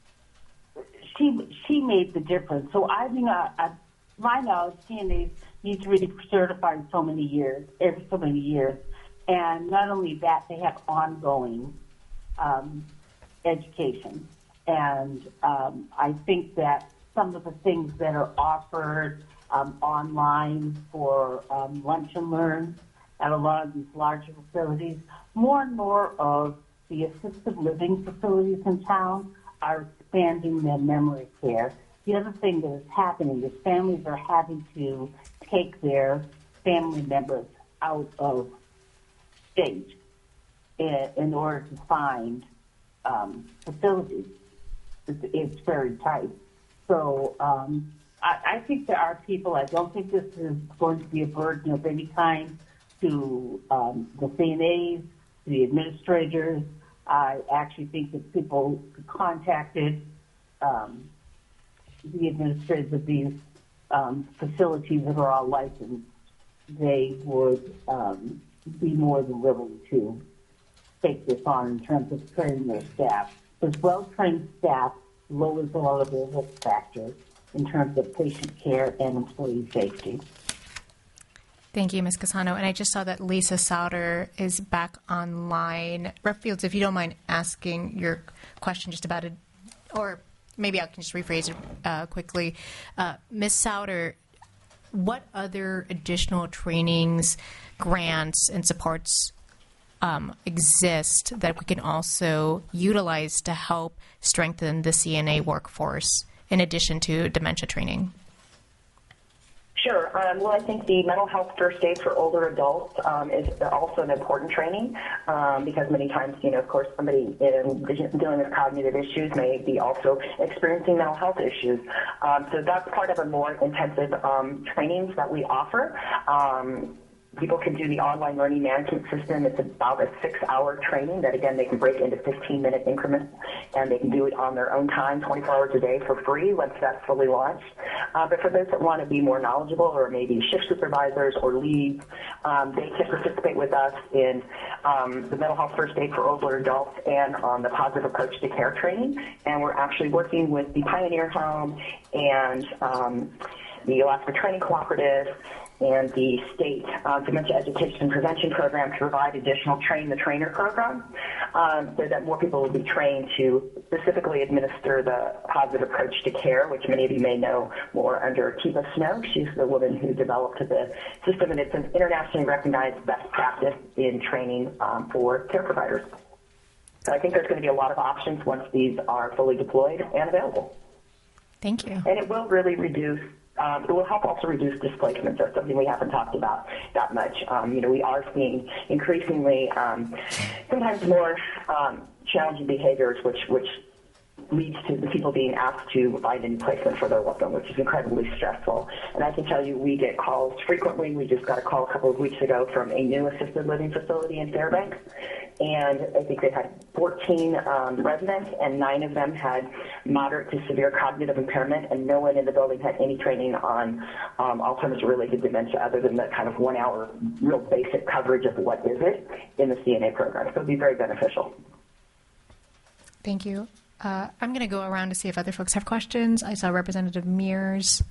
Speaker 15: she she made the difference. So I think I, I, my knowledge, C N As need to be certified so many years, every so many years. And not only that, they have ongoing um, education. And um, I think that some of the things that are offered um, online for um, lunch and learn at a lot of these larger facilities, more and more of the assisted living facilities in town are expanding their memory care. The other thing that is happening is families are having to take their family members out of state in, in order to find um, facilities. It's, it's very tight. So um, I, I think there are people, I don't think this is going to be a burden of any kind to um, the C N As, to the administrators. I actually think that people contacted um, the administrators of these um, facilities that are all licensed, they would um, be more than willing to take this on in terms of training their staff. Because well-trained staff lowers a lot of their risk factors in terms of patient care and employee safety.
Speaker 1: Thank you, Miz Casano. And I just saw that Lisa Souter is back online. Rep Fields, if you don't mind asking your question just about it, or maybe I can just rephrase it uh, quickly. Uh, Miz Souter, what other additional trainings, grants, and supports um, exist that we can also utilize to help strengthen the C N A workforce in addition to dementia training?
Speaker 14: Sure. Um, well, I think the mental health first aid for older adults um, is also an important training um, because many times, you know, of course, somebody in, dealing with cognitive issues may be also experiencing mental health issues. Um, so that's part of a more intensive um, trainings that we offer. Um, People can do the online learning management system. It's about a six-hour training that, again, they can break into fifteen-minute increments, and they can do it on their own time, twenty-four hours a day for free once that's fully launched. Uh, but for those that want to be more knowledgeable, or maybe shift supervisors or leads, um, they can participate with us in um, the mental health first aid for older adults and on the positive approach to care training. And we're actually working with the Pioneer Home and um, the Alaska Training Cooperative and the state uh, dementia education and prevention program to provide additional train the trainer program um, so that more people will be trained to specifically administer the positive approach to care, which many of you may know more under Kiva Snow. She's the woman who developed the system, and it's an internationally recognized best practice in training um, for care providers. So I think there's going to be a lot of options once these are fully deployed and available.
Speaker 1: Thank you.
Speaker 14: And it will really reduce Um, it will help also reduce displacement. That's something we haven't talked about that much. Um, you know, we are seeing increasingly um, sometimes more um, challenging behaviors, which which leads to the people being asked to find a new placement for their loved one, which is incredibly stressful. And I can tell you, we get calls frequently. We just got a call a couple of weeks ago from a new assisted living facility in Fairbanks, and I think they had fourteen um, residents, and nine of them had moderate to severe cognitive impairment, and no one in the building had any training on um, Alzheimer's-related dementia other than the kind of one-hour real basic coverage of what is it in the C N A program. So it would be very beneficial.
Speaker 1: Thank you. Uh, I'm going to go around to see if other folks have questions. I saw Representative Mears.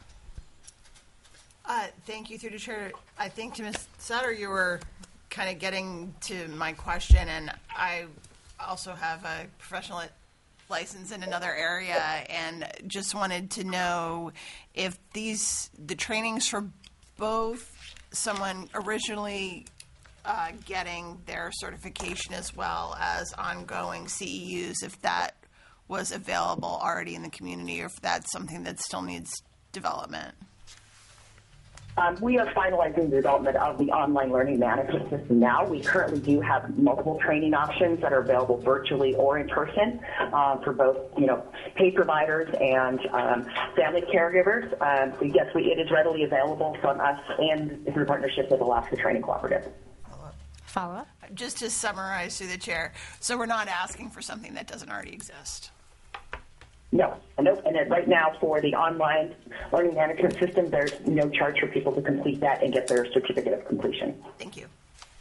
Speaker 17: Uh, thank you, through the chair. I think to Miz Sutter, you were kind of getting to my question, and I also have a professional license in another area, and just wanted to know if these the trainings for both someone originally uh, getting their certification as well as ongoing C E Us, if that was available already in the community, or if that's something that still needs development.
Speaker 14: Um, we are finalizing the development of the online learning management system now. We currently do have multiple training options that are available virtually or in person uh, for both, you know, paid providers and um, family caregivers. Um, so yes, we, it is readily available from us and through partnership with Alaska Training Cooperative.
Speaker 1: Follow up?
Speaker 17: Just to summarize through the chair, so we're not asking for something that doesn't already exist.
Speaker 14: No, nope. And then right now for the online learning management system, there's no charge for people to complete that and get their certificate of completion.
Speaker 17: Thank you.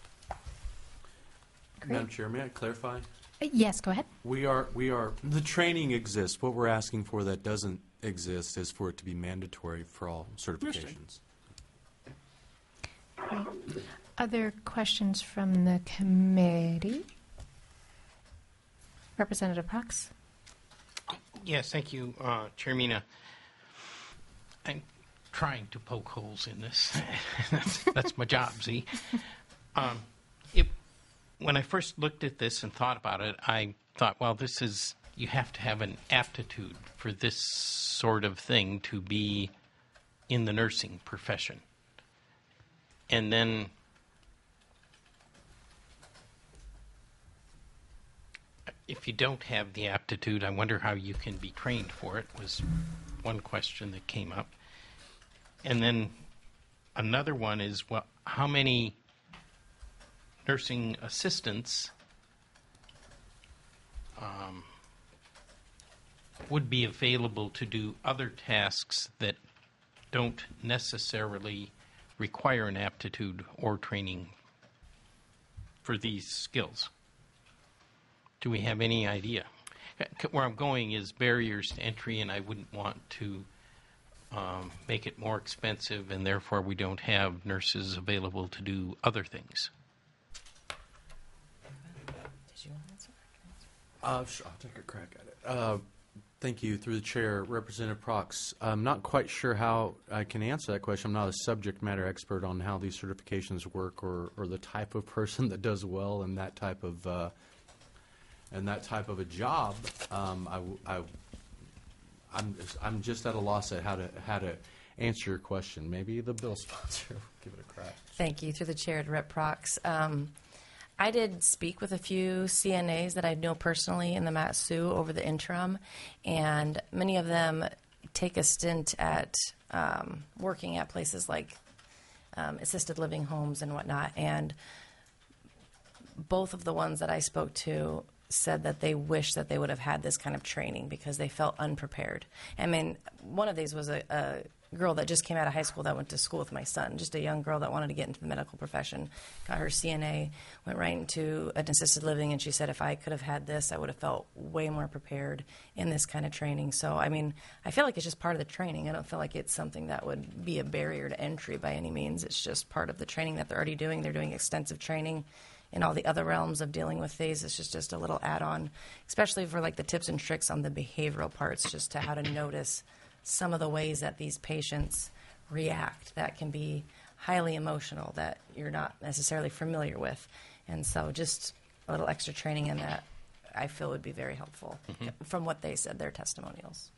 Speaker 11: Madam Chair, may I clarify?
Speaker 1: Yes, go ahead.
Speaker 11: We are, we are, the training exists. What we're asking for that doesn't exist is for it to be mandatory for all certifications.
Speaker 1: Okay. Other questions from the committee? Representative Prox?
Speaker 5: Yes, thank you, uh, Chair Mina. I'm trying to poke holes in this. that's, that's my job, see? Um, it, when I first looked at this and thought about it, I thought, well, this is, you have to have an aptitude for this sort of thing to be in the nursing profession. And then if you don't have the aptitude, I wonder how you can be trained for it, was one question that came up. And then another one is, well, how many nursing assistants um, would be available to do other tasks that don't necessarily require an aptitude or training for these skills? Do we have any idea? Where I'm going is barriers to entry, and I wouldn't want to um, make it more expensive, and therefore we don't have nurses available to do other things.
Speaker 10: Did you answer?
Speaker 11: Uh, sure, I'll take a crack at it. Uh, thank you. Through the chair, Representative Prox. I'm not quite sure how I can answer that question. I'm not a subject matter expert on how these certifications work, or, or the type of person that does well in that type of uh, and that type of a job. Um, I, I, I'm, I'm just at a loss at how to how to answer your question. Maybe the bill sponsor will give it a crack.
Speaker 10: Thank you. Through the chair to Rep Prox. Um, I did speak with a few C N As that I know personally in the M A T S U over the interim, and many of them take a stint at um, working at places like um, assisted living homes and whatnot. And both of the ones that I spoke to said that they wish that they would have had this kind of training because they felt unprepared. I mean, one of these was a, a girl that just came out of high school that went to school with my son, just a young girl that wanted to get into the medical profession, got her C N A, went right into an assisted living, and she said, if I could have had this, I would have felt way more prepared in this kind of training. So, I mean, I feel like it's just part of the training. I don't feel like it's something that would be a barrier to entry by any means. It's just part of the training that they're already doing. They're doing extensive training in all the other realms of dealing with these. It's just, just a little add-on, especially for like the tips and tricks on the behavioral parts, just to how to notice some of the ways that these patients react that can be highly emotional that you're not necessarily familiar with. And so just a little extra training in that I feel would be very helpful mm-hmm. from what they said, their testimonials.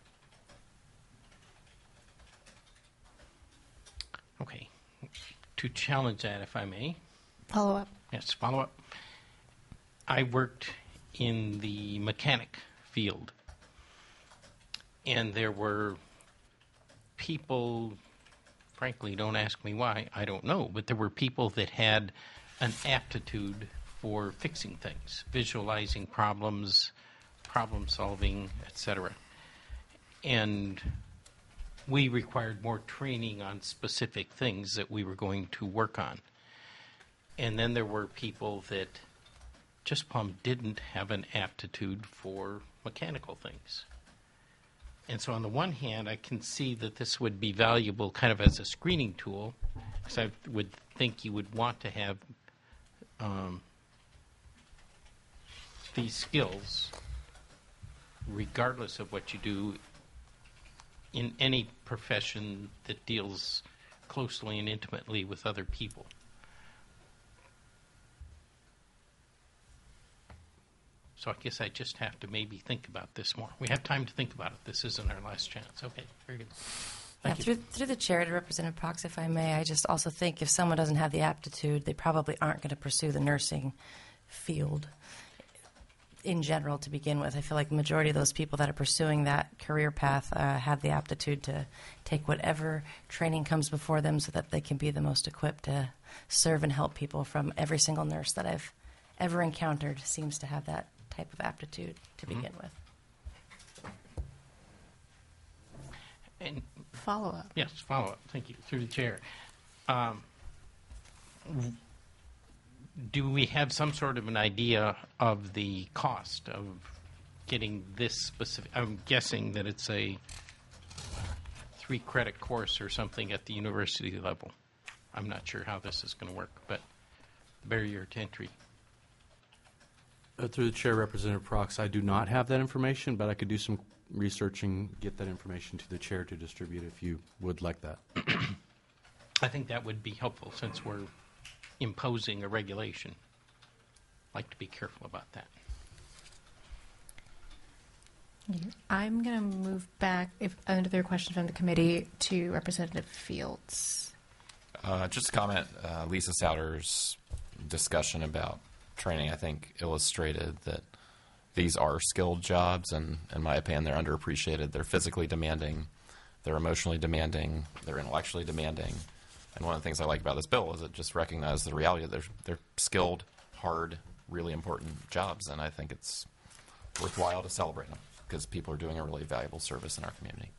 Speaker 5: Okay. To challenge that, if I may.
Speaker 1: Follow up.
Speaker 5: Yes, follow up. I worked in the mechanic field, and there were people, frankly, don't ask me why, I don't know, but there were people that had an aptitude for fixing things, visualizing problems, problem solving, et cetera. And we required more training on specific things that we were going to work on. And then there were people that just plumb didn't have an aptitude for mechanical things. And so on the one hand, I can see that this would be valuable kind of as a screening tool, because I would think you would want to have um, these skills regardless of what you do in any profession that deals closely and intimately with other people. So I guess I just have to maybe think about this more. We have time to think about it. This isn't our last chance. Okay, very good.
Speaker 10: Yeah,
Speaker 5: Thank you.
Speaker 10: through, through the chair to Representative Prox, if I may, I just also think if someone doesn't have the aptitude, they probably aren't going to pursue the nursing field in general to begin with. I feel like the majority of those people that are pursuing that career path uh, have the aptitude to take whatever training comes before them so that they can be the most equipped to serve and help people. From every single nurse that I've ever encountered seems to have that type of aptitude to
Speaker 5: Mm-hmm.
Speaker 10: begin with.
Speaker 5: And
Speaker 1: follow up.
Speaker 5: Yes, follow up. Thank you. Through the chair. Um, w- do we have some sort of an idea of the cost of getting this specific? I'm guessing that it's a three credit course or something at the university level. I'm not sure how this is going to work, but barrier to entry.
Speaker 11: Uh, through the chair, Representative Prox, I do not have that information, but I could do some research and get that information to the chair to distribute if you would like that.
Speaker 5: I think that would be helpful since we're imposing a regulation. I'd like to be careful about that.
Speaker 1: I'm going to move back, if another question from the committee, to Representative Fields.
Speaker 13: Uh, just a comment, uh, Lisa Souter's discussion about training, I think, illustrated that these are skilled jobs, and in my opinion, they're underappreciated. They're physically demanding, they're emotionally demanding, they're intellectually demanding. And one of the things I like about this bill is it just recognizes the reality that they're, they're skilled, hard, really important jobs, and I think it's worthwhile to celebrate them because people are doing a really valuable service in our community.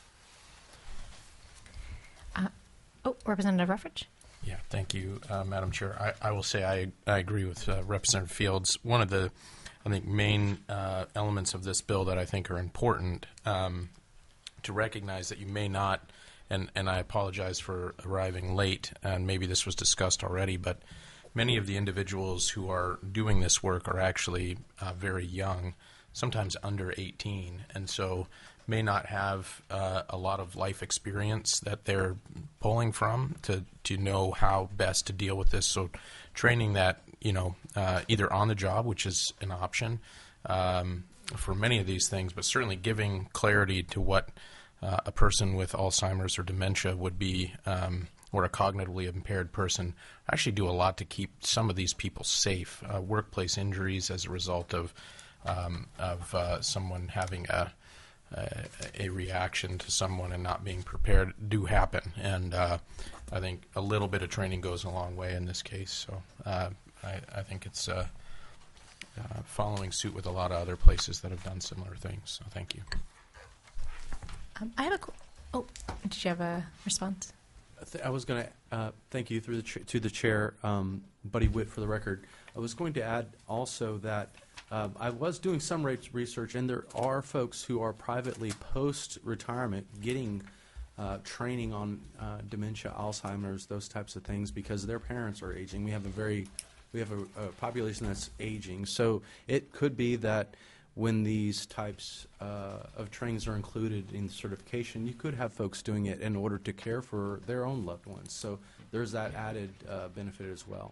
Speaker 1: Uh, oh, Representative Ruffridge.
Speaker 18: Yeah, thank you, uh, Madam Chair. I, I will say I, I agree with uh, Representative Fields. One of the, I think, main uh, elements of this bill that I think are important um, to recognize that you may not, and, and I apologize for arriving late, and maybe this was discussed already, but many of the individuals who are doing this work are actually uh, very young, sometimes under eighteen, and so may not have uh, a lot of life experience that they're pulling from to, to know how best to deal with this. So training that, you know, uh, either on the job, which is an option um, for many of these things, but certainly giving clarity to what uh, a person with Alzheimer's or dementia would be, um, or a cognitively impaired person, actually do a lot to keep some of these people safe. Uh, workplace injuries as a result of, um, of uh, someone having a Uh, a reaction to someone and not being prepared do happen, and uh, I think a little bit of training goes a long way in this case. So uh, I, I think it's uh, uh, following suit with a lot of other places that have done similar things. So thank you.
Speaker 1: Um, I have a. Qu- oh, did you have a response?
Speaker 11: I was going to uh, thank you through the ch- to the chair, um, Buddy Witt, for the record. I was going to add also that uh, I was doing some re- research, and there are folks who are privately post-retirement getting uh, training on uh, dementia, Alzheimer's, those types of things, because their parents are aging. We have a very we have a, a population that's aging, so it could be that when these types uh, of trainings are included in certification, you could have folks doing it in order to care for their own loved ones. So there's that added uh, benefit as well.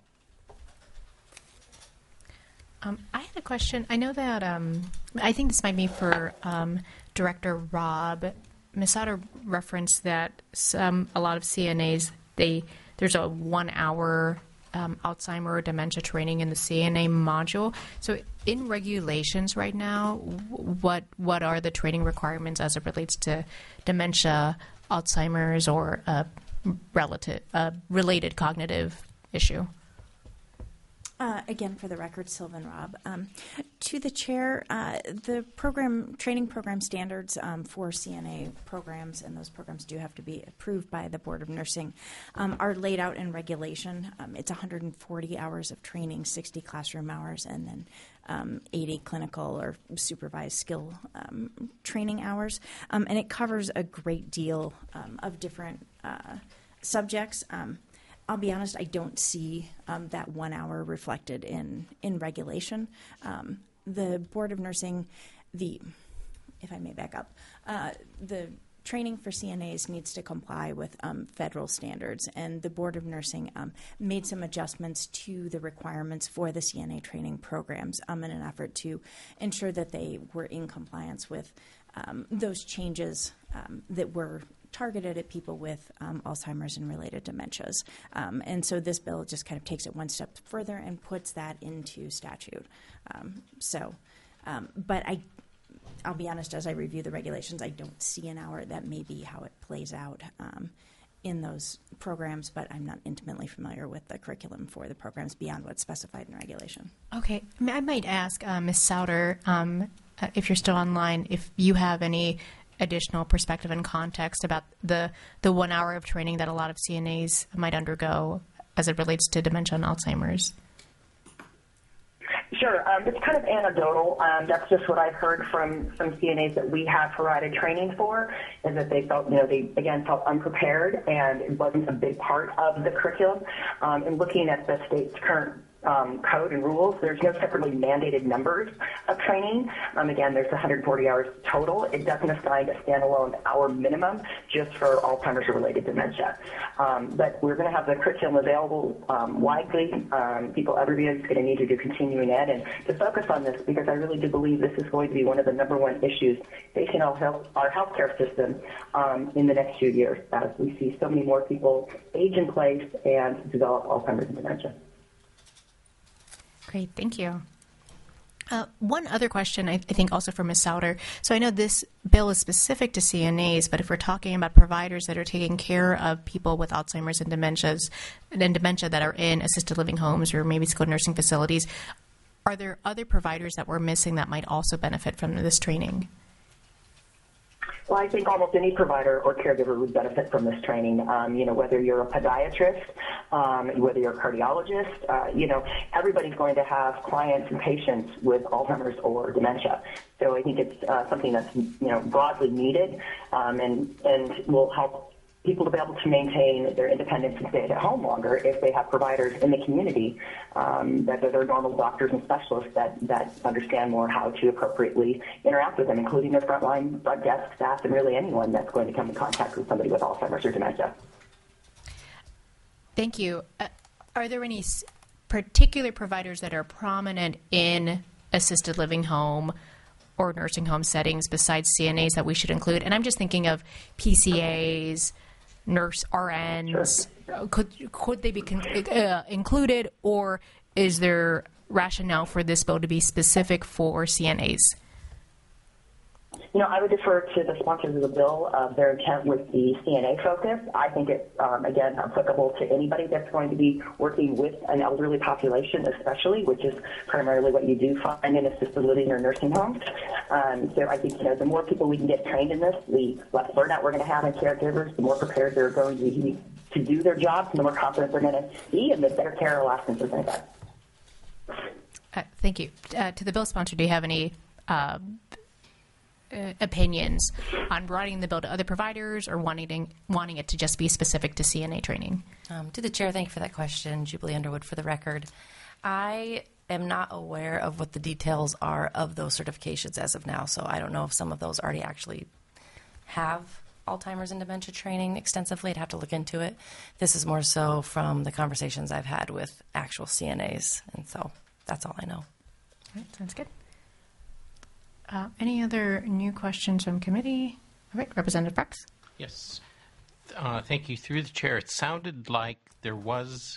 Speaker 1: Um, I had a question. I know that um, I think this might be for um, Director Robb. Miz Sauter referenced that some a lot of C N As they there's a one hour um, Alzheimer or dementia training in the C N A module. So in regulations right now, what what are the training requirements as it relates to dementia, Alzheimer's, or a relative a related cognitive issue?
Speaker 16: Uh, again, for the record, Sylvan Robb. Um, to the chair, uh, the program training program standards um, for C N A programs, and those programs do have to be approved by the Board of Nursing, um, are laid out in regulation. Um, it's one hundred forty hours of training, sixty classroom hours, and then um, eighty clinical or supervised skill um, training hours. Um, and it covers a great deal um, of different uh, subjects. Um, I'll be honest, I don't see um, that one hour reflected in, in regulation. Um, the Board of Nursing, the, if I may back up, uh, the training for C N As needs to comply with um, federal standards, and the Board of Nursing um, made some adjustments to the requirements for the C N A training programs um, in an effort to ensure that they were in compliance with um, those changes um, that were targeted at people with um, Alzheimer's and related dementias. Um, and so this bill just kind of takes it one step further and puts that into statute. Um, so, um, but I I'll be honest, as I review the regulations, I don't see an hour. That may be how it plays out um, in those programs, but I'm not intimately familiar with the curriculum for the programs beyond what's specified in regulation.
Speaker 1: Okay. I might ask uh, Miz Souter, um, uh, if you're still online, if you have any additional perspective and context about the, the one hour of training that a lot of C N As might undergo as it relates to dementia and Alzheimer's.
Speaker 14: Sure. Um, it's kind of anecdotal. Um, that's just what I've heard from some C N As that we have provided training for, is that they felt, you know, they, again, felt unprepared, and it wasn't a big part of the curriculum. Um, and looking at the state's current Um, code and rules, there's no separately mandated numbers of training. Um, again, there's one hundred forty hours total. It doesn't assign a standalone hour minimum just for Alzheimer's or related dementia. Um, but we're going to have the curriculum available um, widely. Um, people, everybody's going to need to do continuing ed and to focus on this, because I really do believe this is going to be one of the number one issues facing our health, our healthcare system um, in the next few years, as we see so many more people age in place and develop Alzheimer's and dementia.
Speaker 1: Great, thank you. Uh, one other question, I, I think also for Miz Souter. So I know this bill is specific to C N As, but if we're talking about providers that are taking care of people with Alzheimer's and dementias and dementia that are in assisted living homes or maybe skilled nursing facilities, are there other providers that we're missing that might also benefit from this training?
Speaker 14: Well, I think almost any provider or caregiver would benefit from this training. Um, you know, whether you're a podiatrist, um, whether you're a cardiologist, uh, you know, everybody's going to have clients and patients with Alzheimer's or dementia. So I think it's uh, something that's, you know, broadly needed um, and, and will help people to be able to maintain their independence and stay at home longer if they have providers in the community um, that are their normal doctors and specialists that, that understand more how to appropriately interact with them, including their frontline front desk staff and really anyone that's going to come in contact with somebody with Alzheimer's or dementia.
Speaker 1: Thank you. Uh, are there any s- particular providers that are prominent in assisted living home or nursing home settings besides C N As that we should include? And I'm just thinking of P C As, nurse R Ns. Sure. Could could they be con- uh, included, or is there rationale for this bill to be specific for C N As?
Speaker 14: You know, I would defer to the sponsors of the bill, uh, their intent with the C N A focus. I think it's, um, again, applicable to anybody that's going to be working with an elderly population, especially, which is primarily what you do find in assisted living or nursing homes. Um, so I think, you know, the more people we can get trained in this, the less burnout we're going to have in caregivers, the more prepared they're going to be to do their jobs, and the more confident they're going to be, and the better care our last are going to get.
Speaker 1: Uh, thank you. Uh, to the bill sponsor, do you have any uh, uh, opinions on broadening the bill to other providers, or wanting wanting it to just be specific to C N A training?
Speaker 10: Um, to the chair, thank you for that question. Jubilee Underwood for the record. I am not aware of what the details are of those certifications as of now, so I don't know if some of those already actually have Alzheimer's and dementia training extensively. I'd have to look into it. This is more so from the conversations I've had with actual C N As, and so that's all I know.
Speaker 1: All right, sounds good. Uh, any other new questions from committee? All right, Representative Brooks.
Speaker 5: Yes. Uh, thank you. Through the chair, it sounded like there was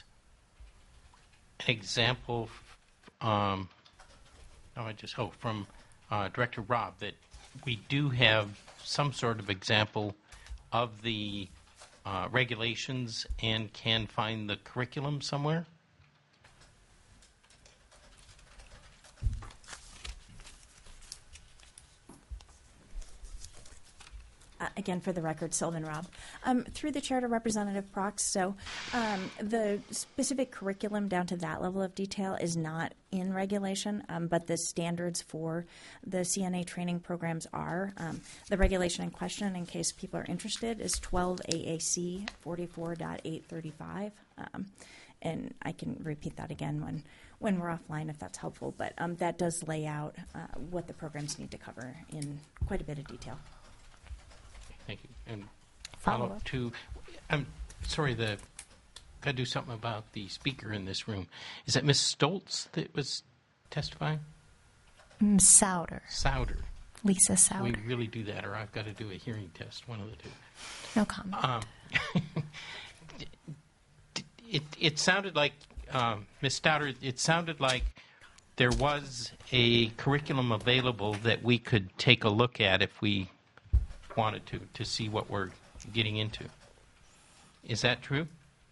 Speaker 5: an example, um, oh, I just, oh, from uh, Director Robb, that we do have some sort of example of the uh, regulations and can find the curriculum somewhere?
Speaker 16: Uh, again, for the record, Sylvan Robb. Um, through the chair to Representative Prox, so um, the specific curriculum down to that level of detail is not in regulation, um, but the standards for the C N A training programs are. Um, the regulation in question, in case people are interested, is twelve A A C forty-four point eight thirty-five. Um, and I can repeat that again when when we're offline if that's helpful. But um, that does lay out uh, what the programs need to cover in quite a bit of detail.
Speaker 5: Thank you. And follow,
Speaker 1: Follow
Speaker 5: up
Speaker 1: up.
Speaker 5: to, I'm sorry, the got to do something about the speaker in this room. Is that Miz Stoltz that was testifying?
Speaker 1: Mm, Souder.
Speaker 5: Souder.
Speaker 1: Lisa Souder.
Speaker 5: We really do that, or I've got to do a hearing test, one of the two.
Speaker 1: No comment.
Speaker 5: Um, it, it sounded like, um, Miz Stouder, it sounded like there was a curriculum available that we could take a look at if we wanted to, to see what we're getting into. Is that true?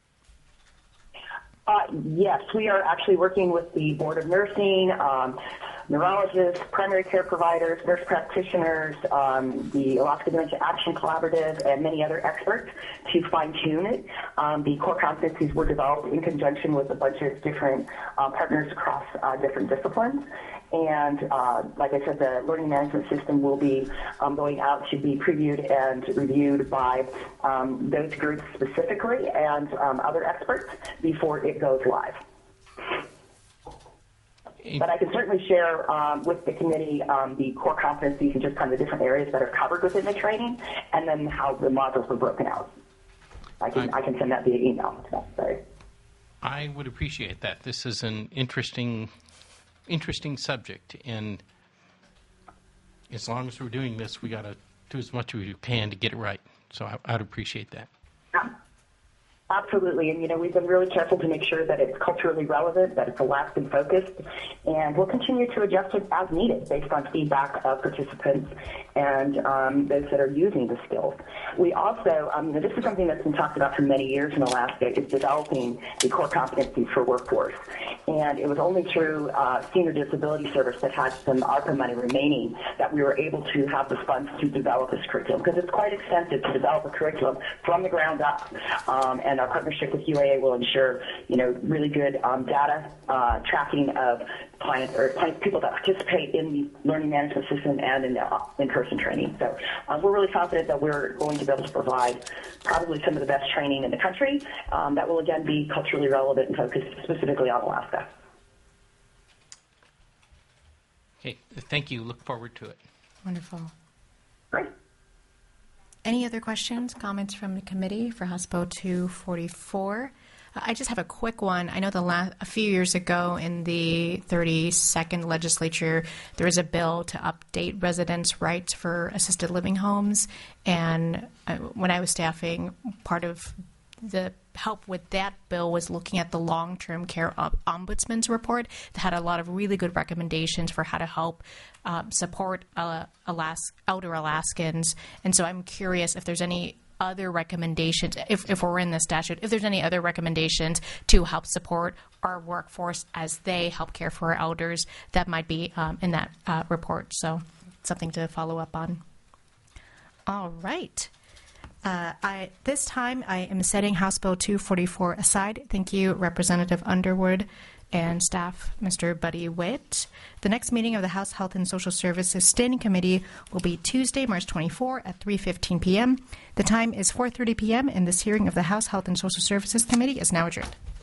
Speaker 14: Uh, yes, we are actually working with the Board of Nursing, um, neurologists, primary care providers, nurse practitioners, um, the Alaska Dementia Action Collaborative, and many other experts to fine-tune it. Um, the core competencies were developed in conjunction with a bunch of different uh, partners across uh, different disciplines. And uh, like I said, the learning management system will be um, going out to be previewed and reviewed by um, those groups specifically and um, other experts before it goes live. But I can certainly share um, with the committee um, the core competencies and just kind of the different areas that are covered within the training, and then how the modules are broken out. I can I can send that via email if necessary.
Speaker 5: I would appreciate that. This is an interesting, interesting subject, and as long as we're doing this, we got to do as much as we can to get it right. So I, I'd appreciate that.
Speaker 14: Absolutely, and you know, we've been really careful to make sure that it's culturally relevant, that it's Alaskan focused, and we'll continue to adjust it as needed based on feedback of participants and um, those that are using the skills. We also, um, you know, this is something that's been talked about for many years in Alaska, is developing the core competencies for workforce. And it was only through uh, Senior Disability Service that had some ARPA money remaining that we were able to have the funds to develop this curriculum, because it's quite expensive to develop a curriculum from the ground up. Um, and our partnership with U A A will ensure, you know, really good um, data uh, tracking of clients or clients, people that participate in the learning management system and in the uh, in-person training. So uh, we're really confident that we're going to be able to provide probably some of the best training in the country um, that will, again, be culturally relevant and focused specifically on Alaska.
Speaker 5: Okay, thank you. Look forward to it.
Speaker 1: Wonderful.
Speaker 14: Great.
Speaker 1: Any other questions, comments from the committee for House Bill two forty-four? Uh, I just have a quick one. I know the last, a few years ago in the thirty-second legislature, there was a bill to update residents' rights for assisted living homes. And uh, when I was staffing, part of the help with that bill was looking at the long-term care ombudsman's report that had a lot of really good recommendations for how to help um, support uh, Alas- elder Alaskans. And so I'm curious if there's any other recommendations, if, if we're in the statute, if there's any other recommendations to help support our workforce as they help care for our elders that might be um, in that uh, report. So something to follow up on. All right. Uh, I, this time, I am setting House Bill two forty-four aside. Thank you, Representative Underwood and staff, Mister Buddy Witt. The next meeting of the House Health and Social Services Standing Committee will be Tuesday, March twenty-fourth at three fifteen p.m. The time is four thirty p.m., and this hearing of the House Health and Social Services Committee is now adjourned.